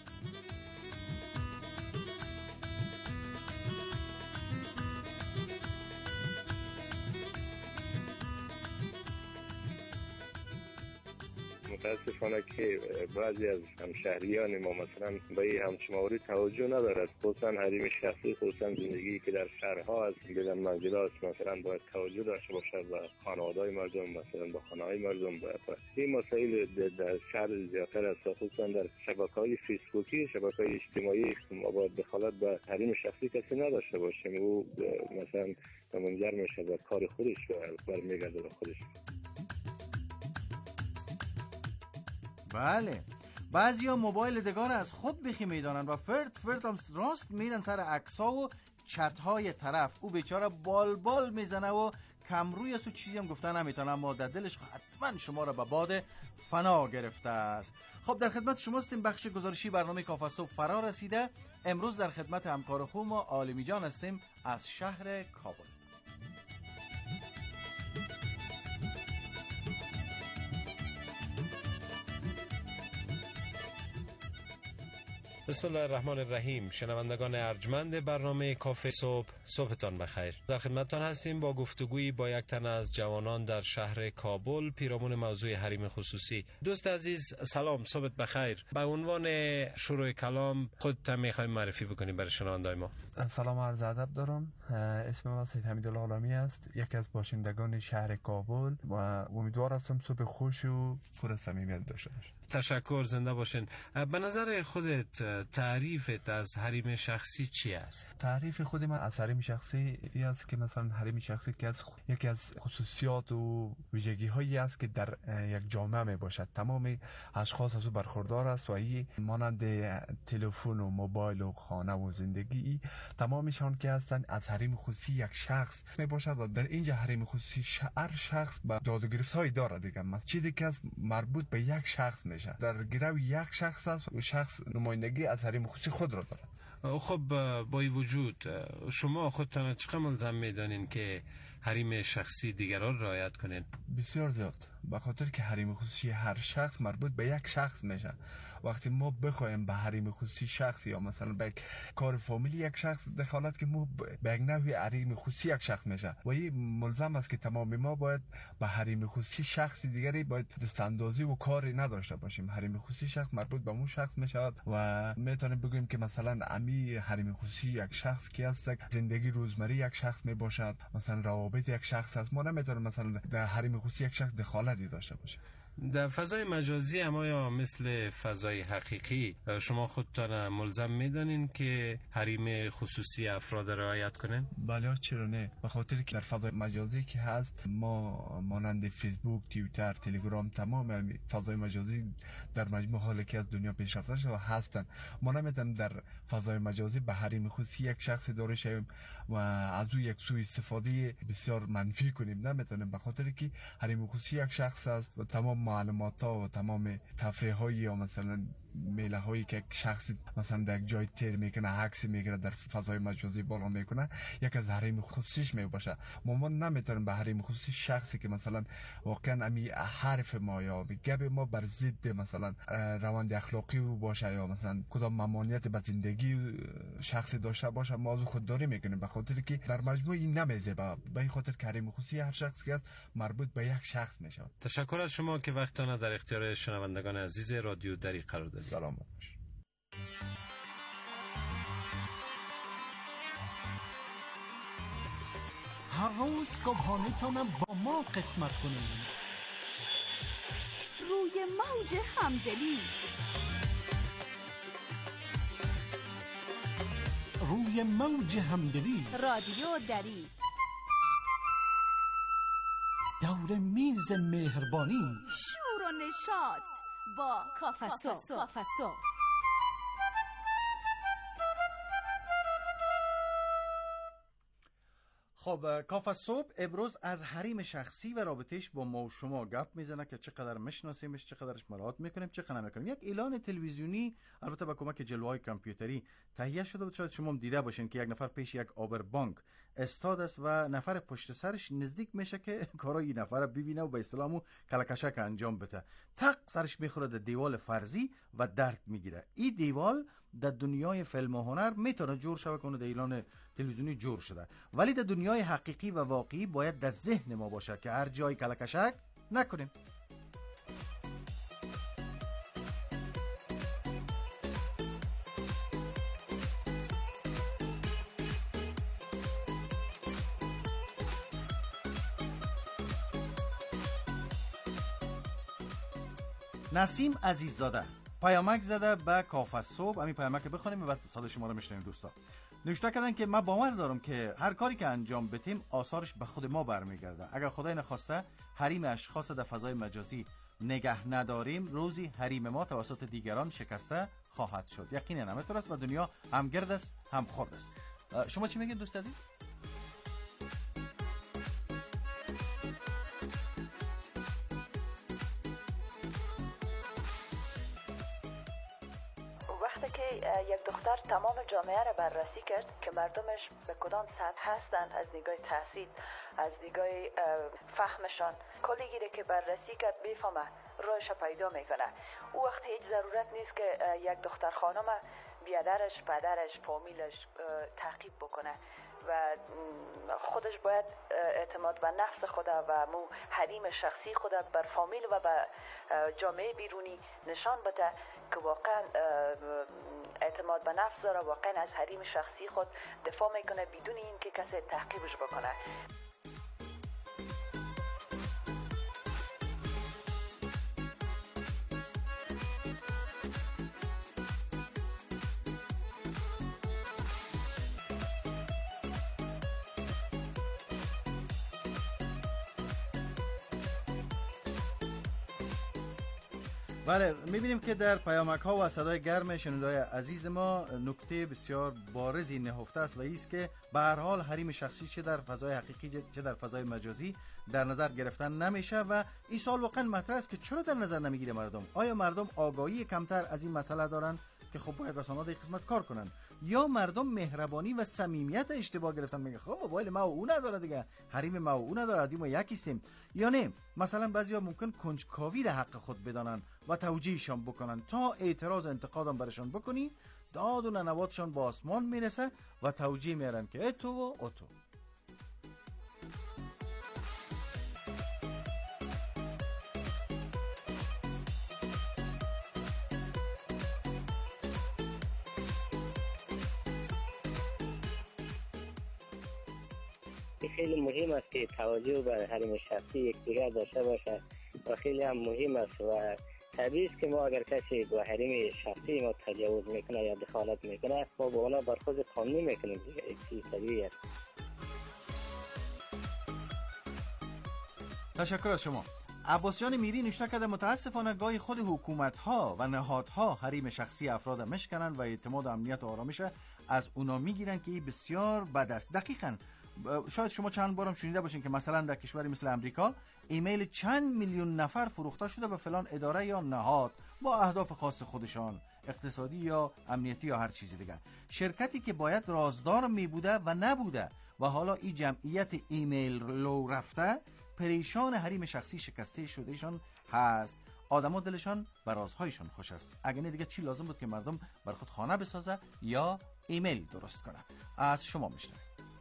متاسفانه که بعضی از همشهریان ما مثلا به این همشماری توجه ندارد، خصوصا حریم شخصی، خصوصا زندگی که در شهرها است، بدون منزلات مثلا باید توجه داشته باشد و خانواده‌های مردم، مثلا با خانه‌های مردم. این مسائل در شهر زیادتر است، خصوصا در شبکه‌های فیسبوکی، شبکه‌های اجتماعی ما باید دخالت به حریم شخصی کسی نداشته باشیم. او مثلا منجر میشه به کار خودش برمیگرده به خودش. بله بعضیا موبایل دگار از خود بخی میدانن و فرد هم راست میرن سر عکس‌ها و چت‌های طرف. او بیچاره بال میزنه و کمروی است و چیزی هم گفتن نمیتونه، اما در دلش حتما شما را به باد فنا گرفته است. خب در خدمت شما هستیم. بخش گزارشی برنامه کافه صبح فرا رسیده. امروز در خدمت همکار خوب ما عالمی جان هستیم از شهر کابل. بسم الله الرحمن الرحیم. شنوندگان ارجمند برنامه کافه صبح، صبحتان بخیر. در خدمتتان هستیم با گفتگویی با یک تن از جوانان در شهر کابل پیرامون موضوع حریم خصوصی. دوست عزیز سلام، صبحت بخیر. به عنوان شروع کلام خودت میخوایم معرفی بکنیم برای شنوندگان ما. سلام عرض ادب دارم. اسم من سید حمیدالله عالمی است، یکی از باشندگان شهر کابل و امیدوار هستم صبح خوش و پر صمیمیت داشته باشید. تشکر، زنده باشین. به نظر خودت تعریفت از حریم شخصی چی است؟ تعریف خود من از حریم شخصی این است که مثلا حریم شخصی که یکی از خصوصیات و ویژگی هایی است که در یک جامعه می باشد. تمام اشخاص از او برخوردار است و این مانند تلفن و موبایل و خانه و زندگی تمامشان که هستند از حریم خصوصی یک شخص می باشد و در اینجا حریم خصوصی هر شخص با دادگرفت های دارد دیگه. چیزی که مربوط به یک شخص میشه در گرو یک شخص است و شخص نمایندگی از حریم خصوصی خود را دارد. خب با این وجود شما خودتان چقدر ملزم میدانین که حریم شخصی دیگران رعایت کنین؟ بسیار زیاد، به خاطر که حریم خصوصی هر شخص مربوط به یک شخص میشه. وقتی ما بخوایم به حریم خصوصی شخص یا مثلا به کار فامیلی یک شخص دخالت که ما به یک نوعی حریم خصوصی یک شخص میشه و این ملزم است که تمام ما باید به حریم خصوصی شخص دیگری باید دستاندازی و کاری نداشته باشیم. حریم خصوصی شخص مربوط به اون شخص میشه و میتونیم بگوییم که مثلا امی حریم خصوصی یک شخص کی است، زندگی روزمره یک شخص میباشد، مثلا روابط یک شخص است. ما نمیتونیم مثلا در حریم خصوصی یک شخص دخالتی داشته باشیم. در فضای مجازی اما یا مثل فضای حقیقی شما خودتان ملزم میدانین که حریم خصوصی افراد رعایت کنین؟ بله چرا نه، به خاطر که در فضای مجازی که هست ما مانند فیسبوک، توییتر، تلگرام، تمام فضای مجازی در مجموع حالی که از دنیا پیشرفته شده هستند. ما نمیتونیم در فضای مجازی به حریم خصوصی یک شخص داره شویم و از او یک سوء استفاده بسیار منفی کنیم. نمیتونیم، به خاطر که حریم خصوصی یک شخص است و تمام معلومات ها و تمام تفریح های یا مثلا میله هایی که شخص مثلا در یک جای تیر میکنه، عکس میگیره، در فضای مجازی بالا میکنه، یک از حریم خصوصیش میباشه. ما نمیتونیم به حریم خصوصی شخصی که مثلا واقعا امی حرف ما یا گپ ما بر ضد مثلا روند اخلاقی باشه یا مثلا کدام ممانعت به زندگی شخصی داشته باشه، ما از خودداری میکنیم، به خاطر که در مجموع این نمیزه، به این خاطر که حریم خصوصی هر شخص که مربوط به یک شخص میشه. تشکر از شما که وقتتان در اختیار شنوندگان عزیز رادیو دری قرار دادید. سلامت باشید. هر روز صبحانه تانم با ما قسمت کنیم. روی موج همدلی، روی موج همدلی، رادیو دری، دور میز مهربانی، شور و نشاط با کافسو. خب کاف صبح امروز از حریم شخصی و رابطهش با ما و شما گپ میزنه که چقدر میشناسیمش، چقدرش مراعات میکنیم، چقدر نمیکنیم. یک اعلان تلویزیونی البته با کمک جلوه‌های کامپیوتری تهیه شده بود، شاید شما هم دیده باشین که یک نفر پیش یک آبربانک استاد است و نفر پشت سرش نزدیک میشه که کارای این نفر ببینه و به اصطلاح کلکشک انجام بده. تق سرش میخوره در دیوال فرضی و درد میگیره. این دیوال در دنیای فیلم و هنر میتونه جور شوه کنه، در اعلان تلویزیونی جور شده، ولی در دنیای حقیقی و واقعی باید در ذهن ما باشه که هر جای کلکشک نکنیم. نسیم عزیززاده پیامک زده به کاف صبح. همین پیامک بخونیم و بعد صدای شما رو میشنویم. دوستا نوشته کردن که من باور دارم که هر کاری که انجام بدیم آثارش به خود ما برمیگرده. اگر خدای نخواسته حریم اشخاص در فضای مجازی نگه نداریم، روزی حریم ما توسط دیگران شکسته خواهد شد. یقینا همینطور است و دنیا هم گرد است هم خرد است. شما چی میگین دوست عزیز؟ یک دختر تمام جامعه را بررسی کرد که مردمش به کدام سطح هستند، از نگاه تحصیل، از نگاه فهمشان، کلی گیره که بررسی کرد بفهمه راهش پیدا میکنه. او وقت هیچ ضرورت نیست که یک دختر خانم بیادرش، پدرش، فامیلش تعقیب بکنه و خودش باید اعتماد به نفس خود و مو حریم شخصی خود بر فامیل و به جامعه بیرونی نشان بده که واقعا اعتماد به نفس داره، واقعا از حریم شخصی خود دفاع میکنه بدون این که کسی تعقیبش بکنه. بله، میبینیم که در پیامک ها و صدای گرم شنونده‌های عزیز ما نکته بسیار بارزی نهفته است و ایست که به هر حال حریم شخصی چه در فضای حقیقی چه در فضای مجازی در نظر گرفتن نمیشه و این سوال واقعا مطرح است که چرا در نظر نمیگیره مردم؟ آیا مردم آگاهی کمتر از این مسئله دارن که خب باید رسانه‌ها در قسمت کار کنن، یا مردم مهربانی و صمیمیت اشتباه گرفتن میگه خب موبایل ما و اون نداره دیگه، حریم ما و اون نداره، ما یکیستیم؟ یا نه مثلا بعضیا ممکن کنجکاوی را حق خود بدانن و توجیهشان بکنن تا اعتراض انتقادم برشان بکنی، داد و ننواتشان با آسمان میرسه و توجیه میارن که تو و تو. خیلی مهم است که توجه به حریم شخصی یکدیگر داشته باشه و خیلی هم مهم است و طبیعی است که ما اگر کسی با حریم شخصی ما تجاوز میکنه یا دخالت میکنه ما با اونا برخورد قانونی میکنیم دیگه، چیز طبیعی است. تشکر از شما. عباسیان میری نوشته کرده متاسفانه گاهی خود حکومت‌ها و نهادها حریم شخصی افراد میشکنن و اعتماد و امنیت و آرامش از اونا میگیرن که این بسیار بد است. دقیقاً شاید شما چند بارم شنیده باشین که مثلا در کشوری مثل امریکا ایمیل چند میلیون نفر فروخته شده به فلان اداره یا نهاد با اهداف خاص خودشان، اقتصادی یا امنیتی یا هر چیزی دیگه. شرکتی که باید رازدار می بوده و نبوده و حالا این جمعیت ایمیل لو رفته، پریشان حریم شخصی شکسته شدهشان هست. آدما دلشان بر رازهایشان خوش است. اگه نه دیگه چی لازم بود که مردم بر خود خانه بسازه یا ایمیل درست کنه؟ از شما میشنویم.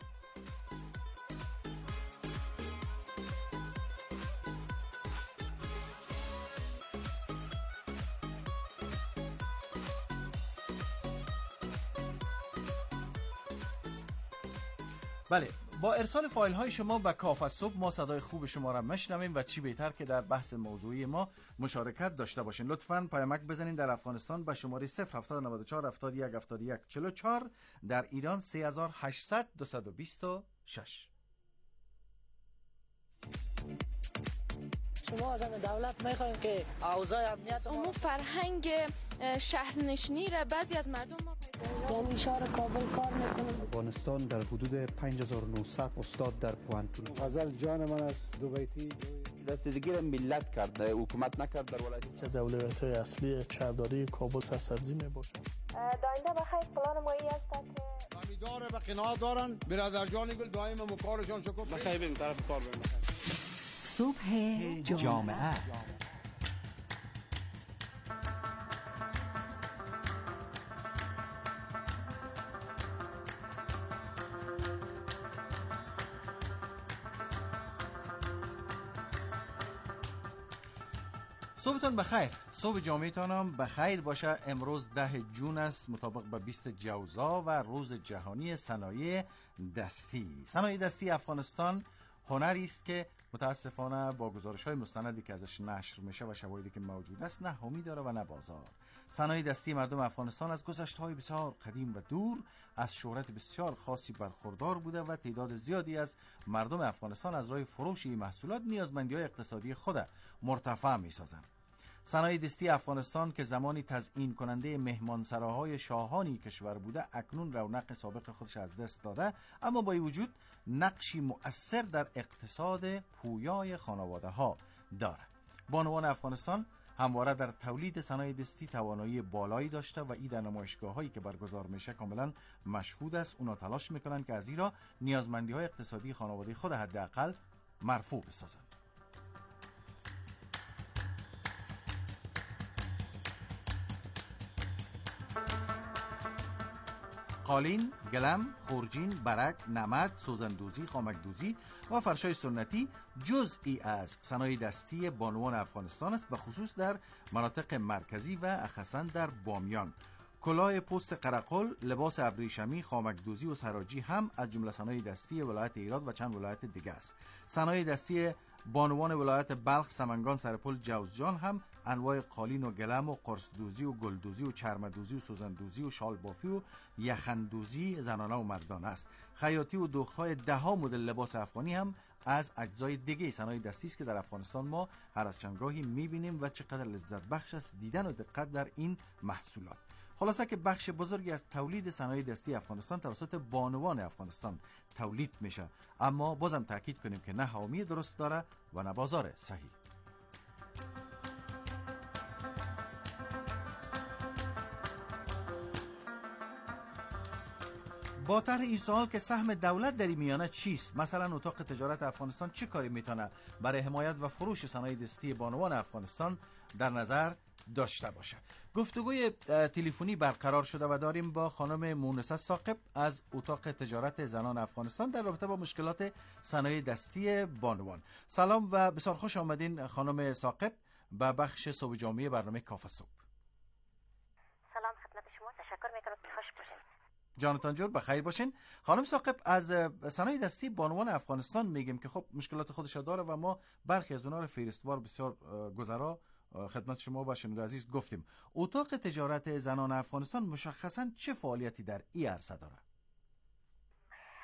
بله، با ارسال فایل های شما به کافه صبح ما صدای خوب شما را میشنویم و چی بهتر که در بحث موضوعی ما مشارکت داشته باشین. لطفاً پیامک بزنین در افغانستان به شماره 0794 71 71 44، در ایران 3800 226. شما از دولت میخوایم که اوضاع امنیت عموم فرهنگ شهرنشینی را بعضی از مردم ما یعنی شهر کابل کار میکنم. افغانستان در حدود 5900 استاد در پوانتون. غزل جان من است دو بیتی دستگیری ملت کرده، حکومت نکرد در ولایت که اولویت‌های اصلی شهرداری کابل سرسبزی میباشد. داینده بخیر پلان مایی است که امیدواره به قناعت دارن. برادر جان گل دائم مکارشان شکر بخیر بریم طرف کار بریم. صبح جامعه. صبحتان بخیر. صبح جامعتان هم بخیر باشه. امروز 10 جون است مطابق با 20 جوزا و روز جهانی صنایع دستی. صنایع دستی افغانستان هنری است که متاسفانه با گزارش‌های مستندی که ازش نشر میشه و شواهدی که موجود است نه حامی داره و نه بازار. صنایع دستی مردم افغانستان از گذشته‌های بسیار قدیم و دور از شهرت بسیار خاصی برخوردار بوده و تعداد زیادی از مردم افغانستان از راه فروش این محصولات نیازمندی‌های اقتصادی خود مرتفع می‌سازند. صنایع دستی افغانستان که زمانی تزیین کننده مهمانسراهای شاهانی کشور بوده، اکنون رونق سابق خودش از دست داده، اما با این وجود نقشی مؤثر در اقتصاد پویای خانواده ها داره. بانوان افغانستان همواره در تولید صنایع دستی توانایی بالایی داشته و این در نمایشگاه هایی که برگزار میشه کاملا مشهود است. اونا تلاش میکنن که از این را نیازمندی های اقتصادی خانواده خود حداقل مرفوع بسازند. قالین، گلم، خورجین، برک، نمد، سوزندوزی، خامکدوزی و فرشای سنتی جزئی از صنایع دستی بانوان افغانستان است، به خصوص در مناطق مرکزی و اخصاً در بامیان. کلاه پوست قرقل، لباس ابریشمی، خامکدوزی و سراجی هم از جمله صنایع دستی ولایت ایراد و چند ولایت دیگه است. صنایع دستی بانوان ولایت بلخ، سمنگان، سرپل، جوزجان هم انواع قالین و گلم و قرصدوزی و گلدوزی و چرمدوزی و سوزندوزی و شالبافی و یخندوزی زنانه و مردانه است. خیاطی و دوخت‌های ده‌ها مدل لباس افغانی هم از اجزای دیگه صنایع دستی است که در افغانستان ما هر از چندگاهی می‌بینیم و چقدر لذت بخش است دیدن و دقت در این محصولات. خلاصه که بخش بزرگی از تولید صنایع دستی افغانستان توسط بانوان افغانستان تولید میشه، اما بازم تاکید کنیم که نه حامی درست داره و نه بازار صحیح. با طرح این سوال که سهم دولت در این میانه چیست؟ مثلا اتاق تجارت افغانستان چه کاری میتونه برای حمایت و فروش صنایع دستی بانوان افغانستان در نظر داشته باشه؟ گفتگوی تلفنی برقرار شده و داریم با خانم مونسه ثاقب از اتاق تجارت زنان افغانستان در رابطه با مشکلات صنایع دستی بانوان. سلام و بسیار خوش آمدین خانم ثاقب به بخش صبح جامعه برنامه کافه صبح. سلام خدمت شما، تشکر میکنم که خوش باشین. جانتان جور بخیر باشین. خانم ثاقب، از صنایع دستی بانوان افغانستان میگیم که خب مشکلات خودش داره و ما برخی از اونها رو فهرستوار بسیار گذرا خدمت شما و شنونده عزیز گفتیم. اتاق تجارت زنان افغانستان مشخصاً چه فعالیتی در این عرصه داره؟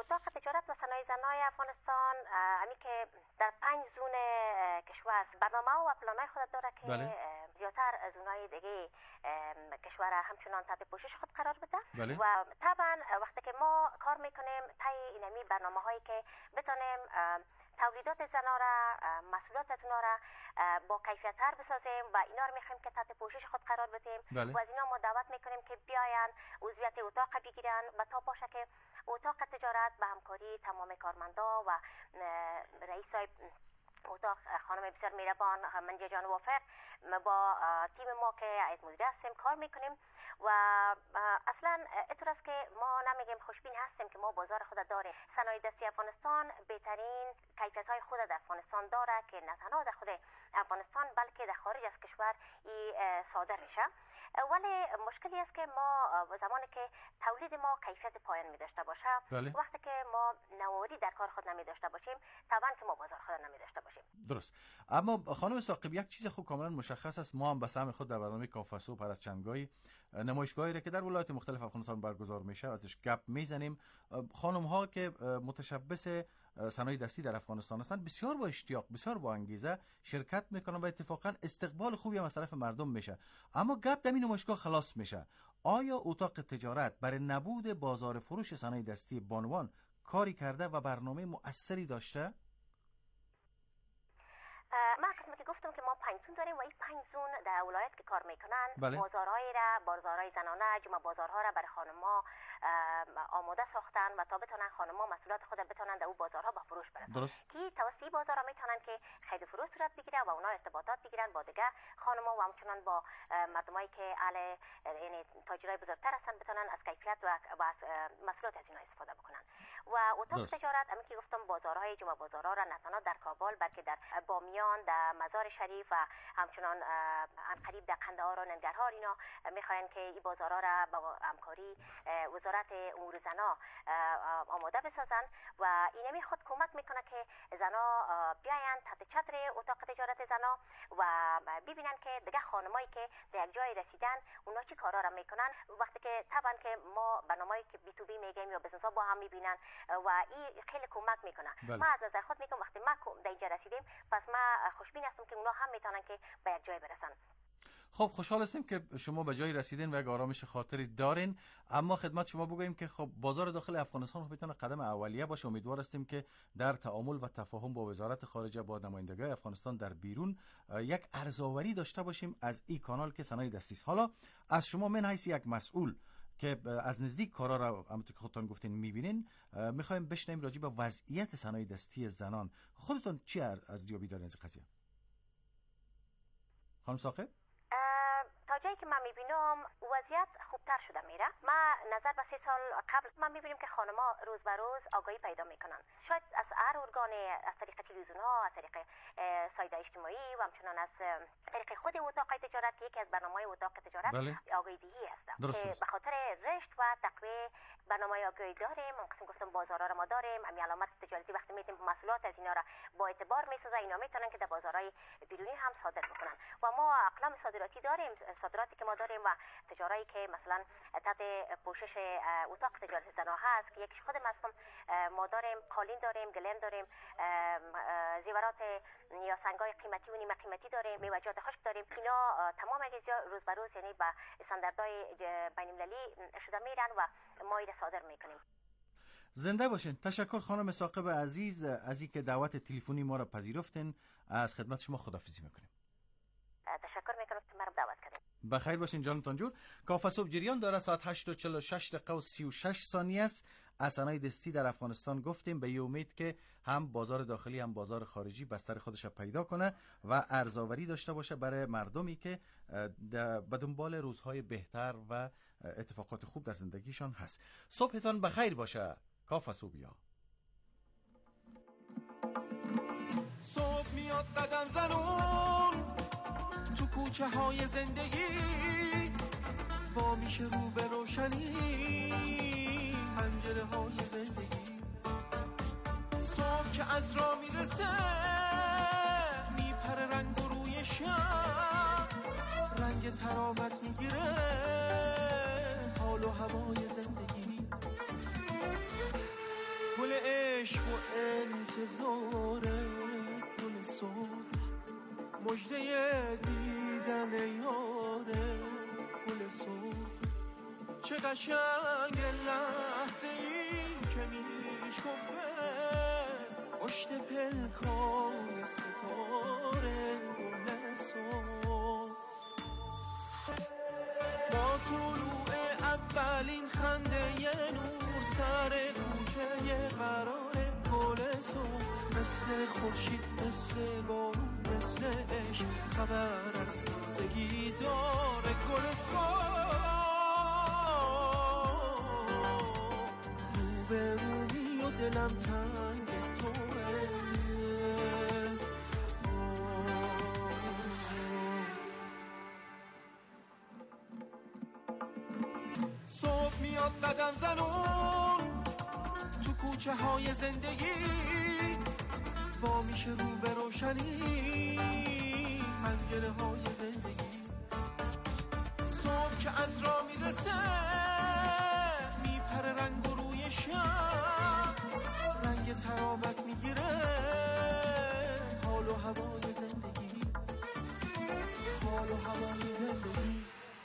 اتاق تجارت و صنایع زنای افغانستان همی که در 5 زون کشور برنامه و پلانای خود داره که زیادتر زونای دیگه کشور همچنان تحت پوشش خود قرار بده. و طبعا وقتی که ما کار میکنیم طی اینمی برنامه هایی که بتونیم تولیدات زنا را، محصولات از اونا را با کیفیت تر بسازیم و اینا رو میخوایم که تحت پوشش خود قرار بدیم. و از اینا ما دعوت میکنیم که بیاین عضویت اتاق بگیرن و تا باشه که اتاق تجارت به همکاری تمام کارمندا و رئیسای اتاق خانم بسیار مهربان منجه جان وافق با تیم ما که از مدیریت هستیم کار میکنیم و اصلا اینطور است که ما نمیگیم خوشبین هستیم که ما بازار خود داریم. صنایع دستی افغانستان بهترین کیفیت های خود در افغانستان داره که نه تنها در خود افغانستان بلکه در خارج از کشور صادر میشه. ولی مشکلی است که ما زمانی که تولید ما کیفیت پایان می داشته باشه وقتی که ما نواری در کار خود نمی داشته باشیم طبعا که ما بازار خود نمی داشته باشیم. درست. اما خانم ثاقب یک چیز خوب کاملا مشخص است، ما هم به سهم خود در برنامه کافه صبح هر از چندگاهی نمایشگاهی را که در ولایات مختلف افغانستان برگزار میشه ازش گپ میزنیم. خانم ها که متشبث صنایع دستی در افغانستان هستند بسیار با اشتیاق، بسیار با انگیزه شرکت میکنن و اتفاقا استقبال خوبی هم از طرف مردم میشه. اما گپ در این نمایشگاه خلاص میشه، آیا اتاق تجارت برای نبود بازار فروش صنایع دستی بانوان کاری کرده و برنامه مؤثری داشته؟ من قسمتی گفتم که ما 5 زون داریم و این 5 زون در ولایت که کار میکنن بازارهای زنانه جمع بازارها را برای خانم‌ها آماده ساختن و تا بتونن خانم‌ها محصولات خود بتونن در اون بازارها با فروش برسونن که توسط بازارها میتونن که خرید و فروش صورت بگیره و اونا ارتباطات بگیرن با دیگه خانم‌ها و همچنان با مردمایی که اهل یعنی تاجرای بزرگتر هستن بتونن از کیفیت و از محصولات از اینا استفاده بکنن. و اتاق تجارت همین که گفتم بازارهای جمع بازارها را نه تنها در کابل بلکه در بامیان، در مزار شریف و همچنان عنقریب در قندهار و ننگرهار اینا میخواین که این بازارها را با همکاری وزارت امور زنا آماده بسازن و اینمی خود کمک میکنه که زنا بیاین تحت چتر اتاق تجارت زنا و ببینن که دیگه خانمایی که در یک جای رسیدن اونا چی کارا را میکنن. وقتی که طبعا که ما برنامه‌ای که بی تو بی میگیم یا بزنس‌ها با هم میبینن و این خیلی کمک میکنه. ما از نظر خود میگم وقتی ما در اینجا رسیدیم پس ما خوشبین هستم که اونا هم میتونن که به یک جای برسن. خب خوشحال هستیم که شما به جایی رسیدین و یک آرامش خاطری دارین. اما خدمت شما بگوییم که خب بازار داخل افغانستان میتونه قدم اولیه باشه. امیدوار هستیم که در تعامل و تفاهم با وزارت خارجه با نمایندگان افغانستان در بیرون یک ارزآوری داشته باشیم از این کانال که صنایع دستی است. حالا از شما من حیث یک مسئول که از نزدیک کارا را همونطور که خودتون گفتین میبینین میخوایم بشنویم راجع به وضعیت صنایع دستی زنان. خودتون چی ارزیابی دارین از قضیه؟ خانم ثاقب؟ تا جایی که من میبینم وضعیت خوبتر شده میره. ما نظر به 3 سال قبل ما میبینیم که خانم‌ها روز به روز آگاهی پیدا میکنن. شاید از هر ارگان، از طریق تلویزیون‌ها، از طریق سایت‌های اجتماعی و همچنان از طریق خود اتاق تجارت که یکی از برنامه‌های اتاق تجارت آگاهی دهی است که به خاطر رشد و تقویت برنامه آگاهی داریم. من قسم گفتم بازارها را ما داریم. همین علامت تجارتی وقتی میتیم محصولات از اینا را با اعتبار میسازن اینا میتونن که در بازارهای بیرونی هم صادر بکنن و ما اقلام صادراتی داریم. صادراتی که ما داریم و تجاری که مثلا تحت پوشش اتاق تجارت زنا هست که یکیش خودم هستم. ما داریم قالین داریم، گلم داریم، زیورات یا سنگای قیمتی و نیمه قیمتی داریم، میوه‌جات خشک داریم. اینا تمام اجزا روز به روز یعنی به استانداردهای بین‌المللی شده میرن و ما این صادر میکنیم. زنده باشین. تشکر خانم ثاقب عزیز از اینکه دعوت تلفنی ما را پذیرفتین. از خدمت شما خداحافظی میکنیم. تشکر میکنم که مرا دعوت کردین. بخیر باشین جانتان جور. کافه صبح جریان داره. ساعت 8:46 و 36 ثانیه است. از صنایع دستی در افغانستان گفتیم به امید که هم بازار داخلی هم بازار خارجی بستر خودش را پیدا کنه و ارزآوری داشته باشه برای مردمی که به دنبال روزهای بهتر و اتفاقات خوب در زندگیشان هست. صبحتان بخیر باشه. کافه صبحیا. صبح میاد قدم زنون تو کوچه های زندگی، وا میشه رو به روشنی پنجره های زندگی. صبح که از راه میرسه میپره رنگ و روی شب، رنگ تراوت میگیره حال و هوای زندگی. گل عشق و انتظار گل صبح، مژده دیدن یار گل صبح. چه قشنگ لحظه ای که میشکفه پشت پلکان ستاره گل صبح. با طلوع اولین خنده ی نور سر کوچه قرار گل صبح، مثل خورشید مثل بارون مثل عشق خبر از تازگی داره گل صبح. روبرویی و دلم تنگ توه، صبح میاد قدم زنون تو کوچه های زندگی، وا میشه رو به روشنی پنجره های زندگی. صبح که از راه میرسه میپره رنگ و روی شب، رنگ ترابک میگیره حال و هوای زندگی، حال و هوای زندگی.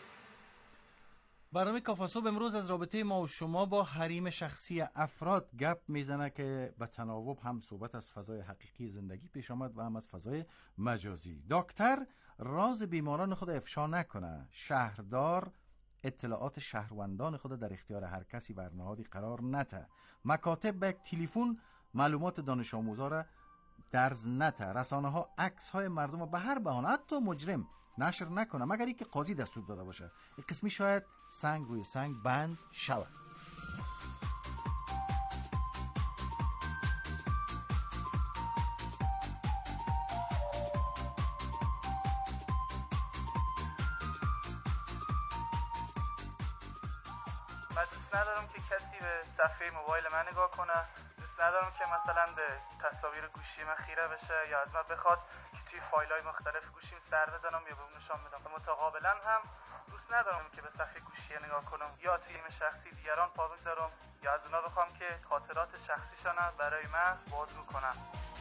برنامه کافه صبح امروز از رابطه ما و شما با حریم شخصی افراد گپ میزنه که به تناوب هم صحبت از فضای حقیقی زندگی پیش آمد و هم از فضای مجازی. دکتر راز بیماران خود افشا نکنه، شهردار اطلاعات شهروندان خود در اختیار هر کسی و نهادی قرار نده، مکاتب به تلفن معلومات دانش آموزا را درز نده، رسانه ها عکس های مردم به هر بهانه حتی مجرم نشر نکنه مگر اینکه قاضی دستور داده باشه. این قسمی شاید سنگ روی سنگ بند شود. من دوست ندارم که کسی به صفحه موبایل من نگاه کنه، دوست ندارم که مثلا به تصاویر گوشی من خیره بشه یا از من بخواد که توی فایل‌های مختلف گوشیم سر بزنم یا به اون نشان بدم. متقابلا هم دوست ندارم که به صفحه گوشی نگاه کنم یا توی علم شخصی دیگران پا بگذارم یا از اونا بخوام که خاطرات شخصیشان برای من بازگو کنم.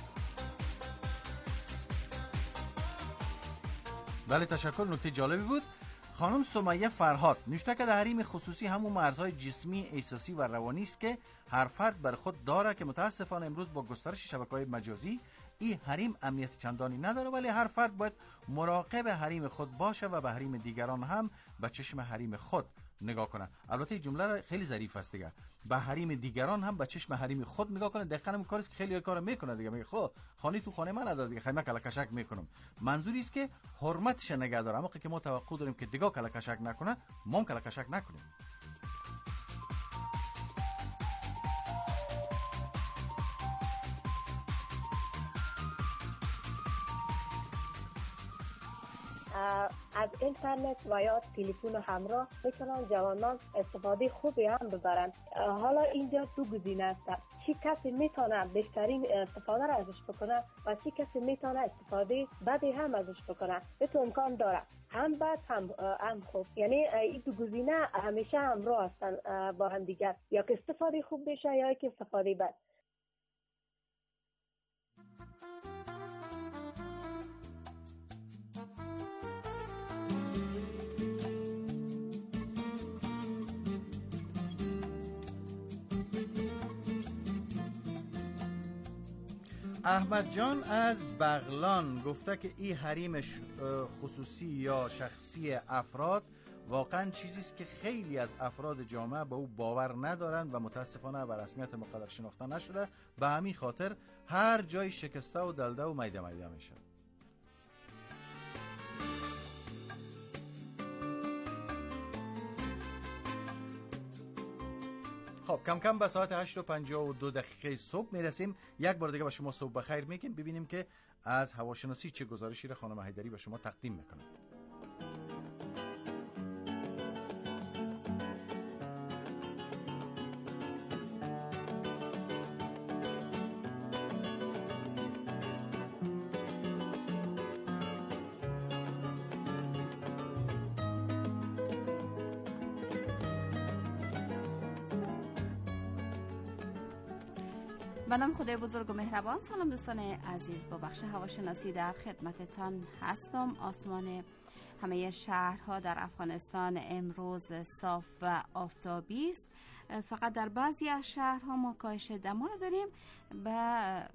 بله تشکر، نکته جالبی بود. خانم سمیه فرهاد نوشته که در حریم خصوصی همون مرزهای جسمی، احساسی و روانی است که هر فرد بر خود داره که متاسفانه امروز با گسترش شبکه‌های مجازی این حریم امنیت چندانی نداره، ولی هر فرد باید مراقب حریم خود باشه و به حریم دیگران هم به چشم حریم خود نگاه کنه. البته این جمله خیلی ظریف است دیگه، به حریم دیگران هم به چشم حریم خود نگاه کنه. دقیقاً همین کاری که خیلی کارو میکنه دیگه، میگه خب خانی تو خانه من نداره دیگه، خیلی من کلکشک میکنم. منظوری است که حرمتش نگه داره، اما که ما توقع داریم که دیگه کلکشک نکنه، ما هم کلکشک نکنیم. از اینترنت و یا تلفن همراه میتونن جوانان استفاده خوبی هم ببرن. حالا اینجا دو گزینه است، چی کسی میتونه بهترین استفاده را ازش بکنه و چی کسی میتونه استفاده بدی هم ازش بکنه. به تو امکان داره هم بد هم خوب، یعنی این دو گزینه همیشه همراه هستن با هم دیگر، یا که استفاده خوب بشه یا که استفاده بد. احمد جان از بغلان گفته که این حریم خصوصی یا شخصی افراد واقعا چیزی است که خیلی از افراد جامعه به او باور ندارن و متاسفانه به رسمیت مقدر شناخته نشده، به همین خاطر هر جای شکسته و دلده و میده میشه. خب کم کم به ساعت 8:52 صبح میرسیم. یک بار دیگه به شما صبح بخیر میگیم، ببینیم که از هواشناسی چه گزارشی را خانم حیدری به شما تقدیم میکنه. به نام خدای بزرگ و مهربان. سلام دوستان عزیز، با بخش هواشناسی در خدمتتان هستم. آسمان همه شهرها در افغانستان امروز صاف و آفتابی است. فقط در بعضی از شهرها ما کاهش دما داریم. به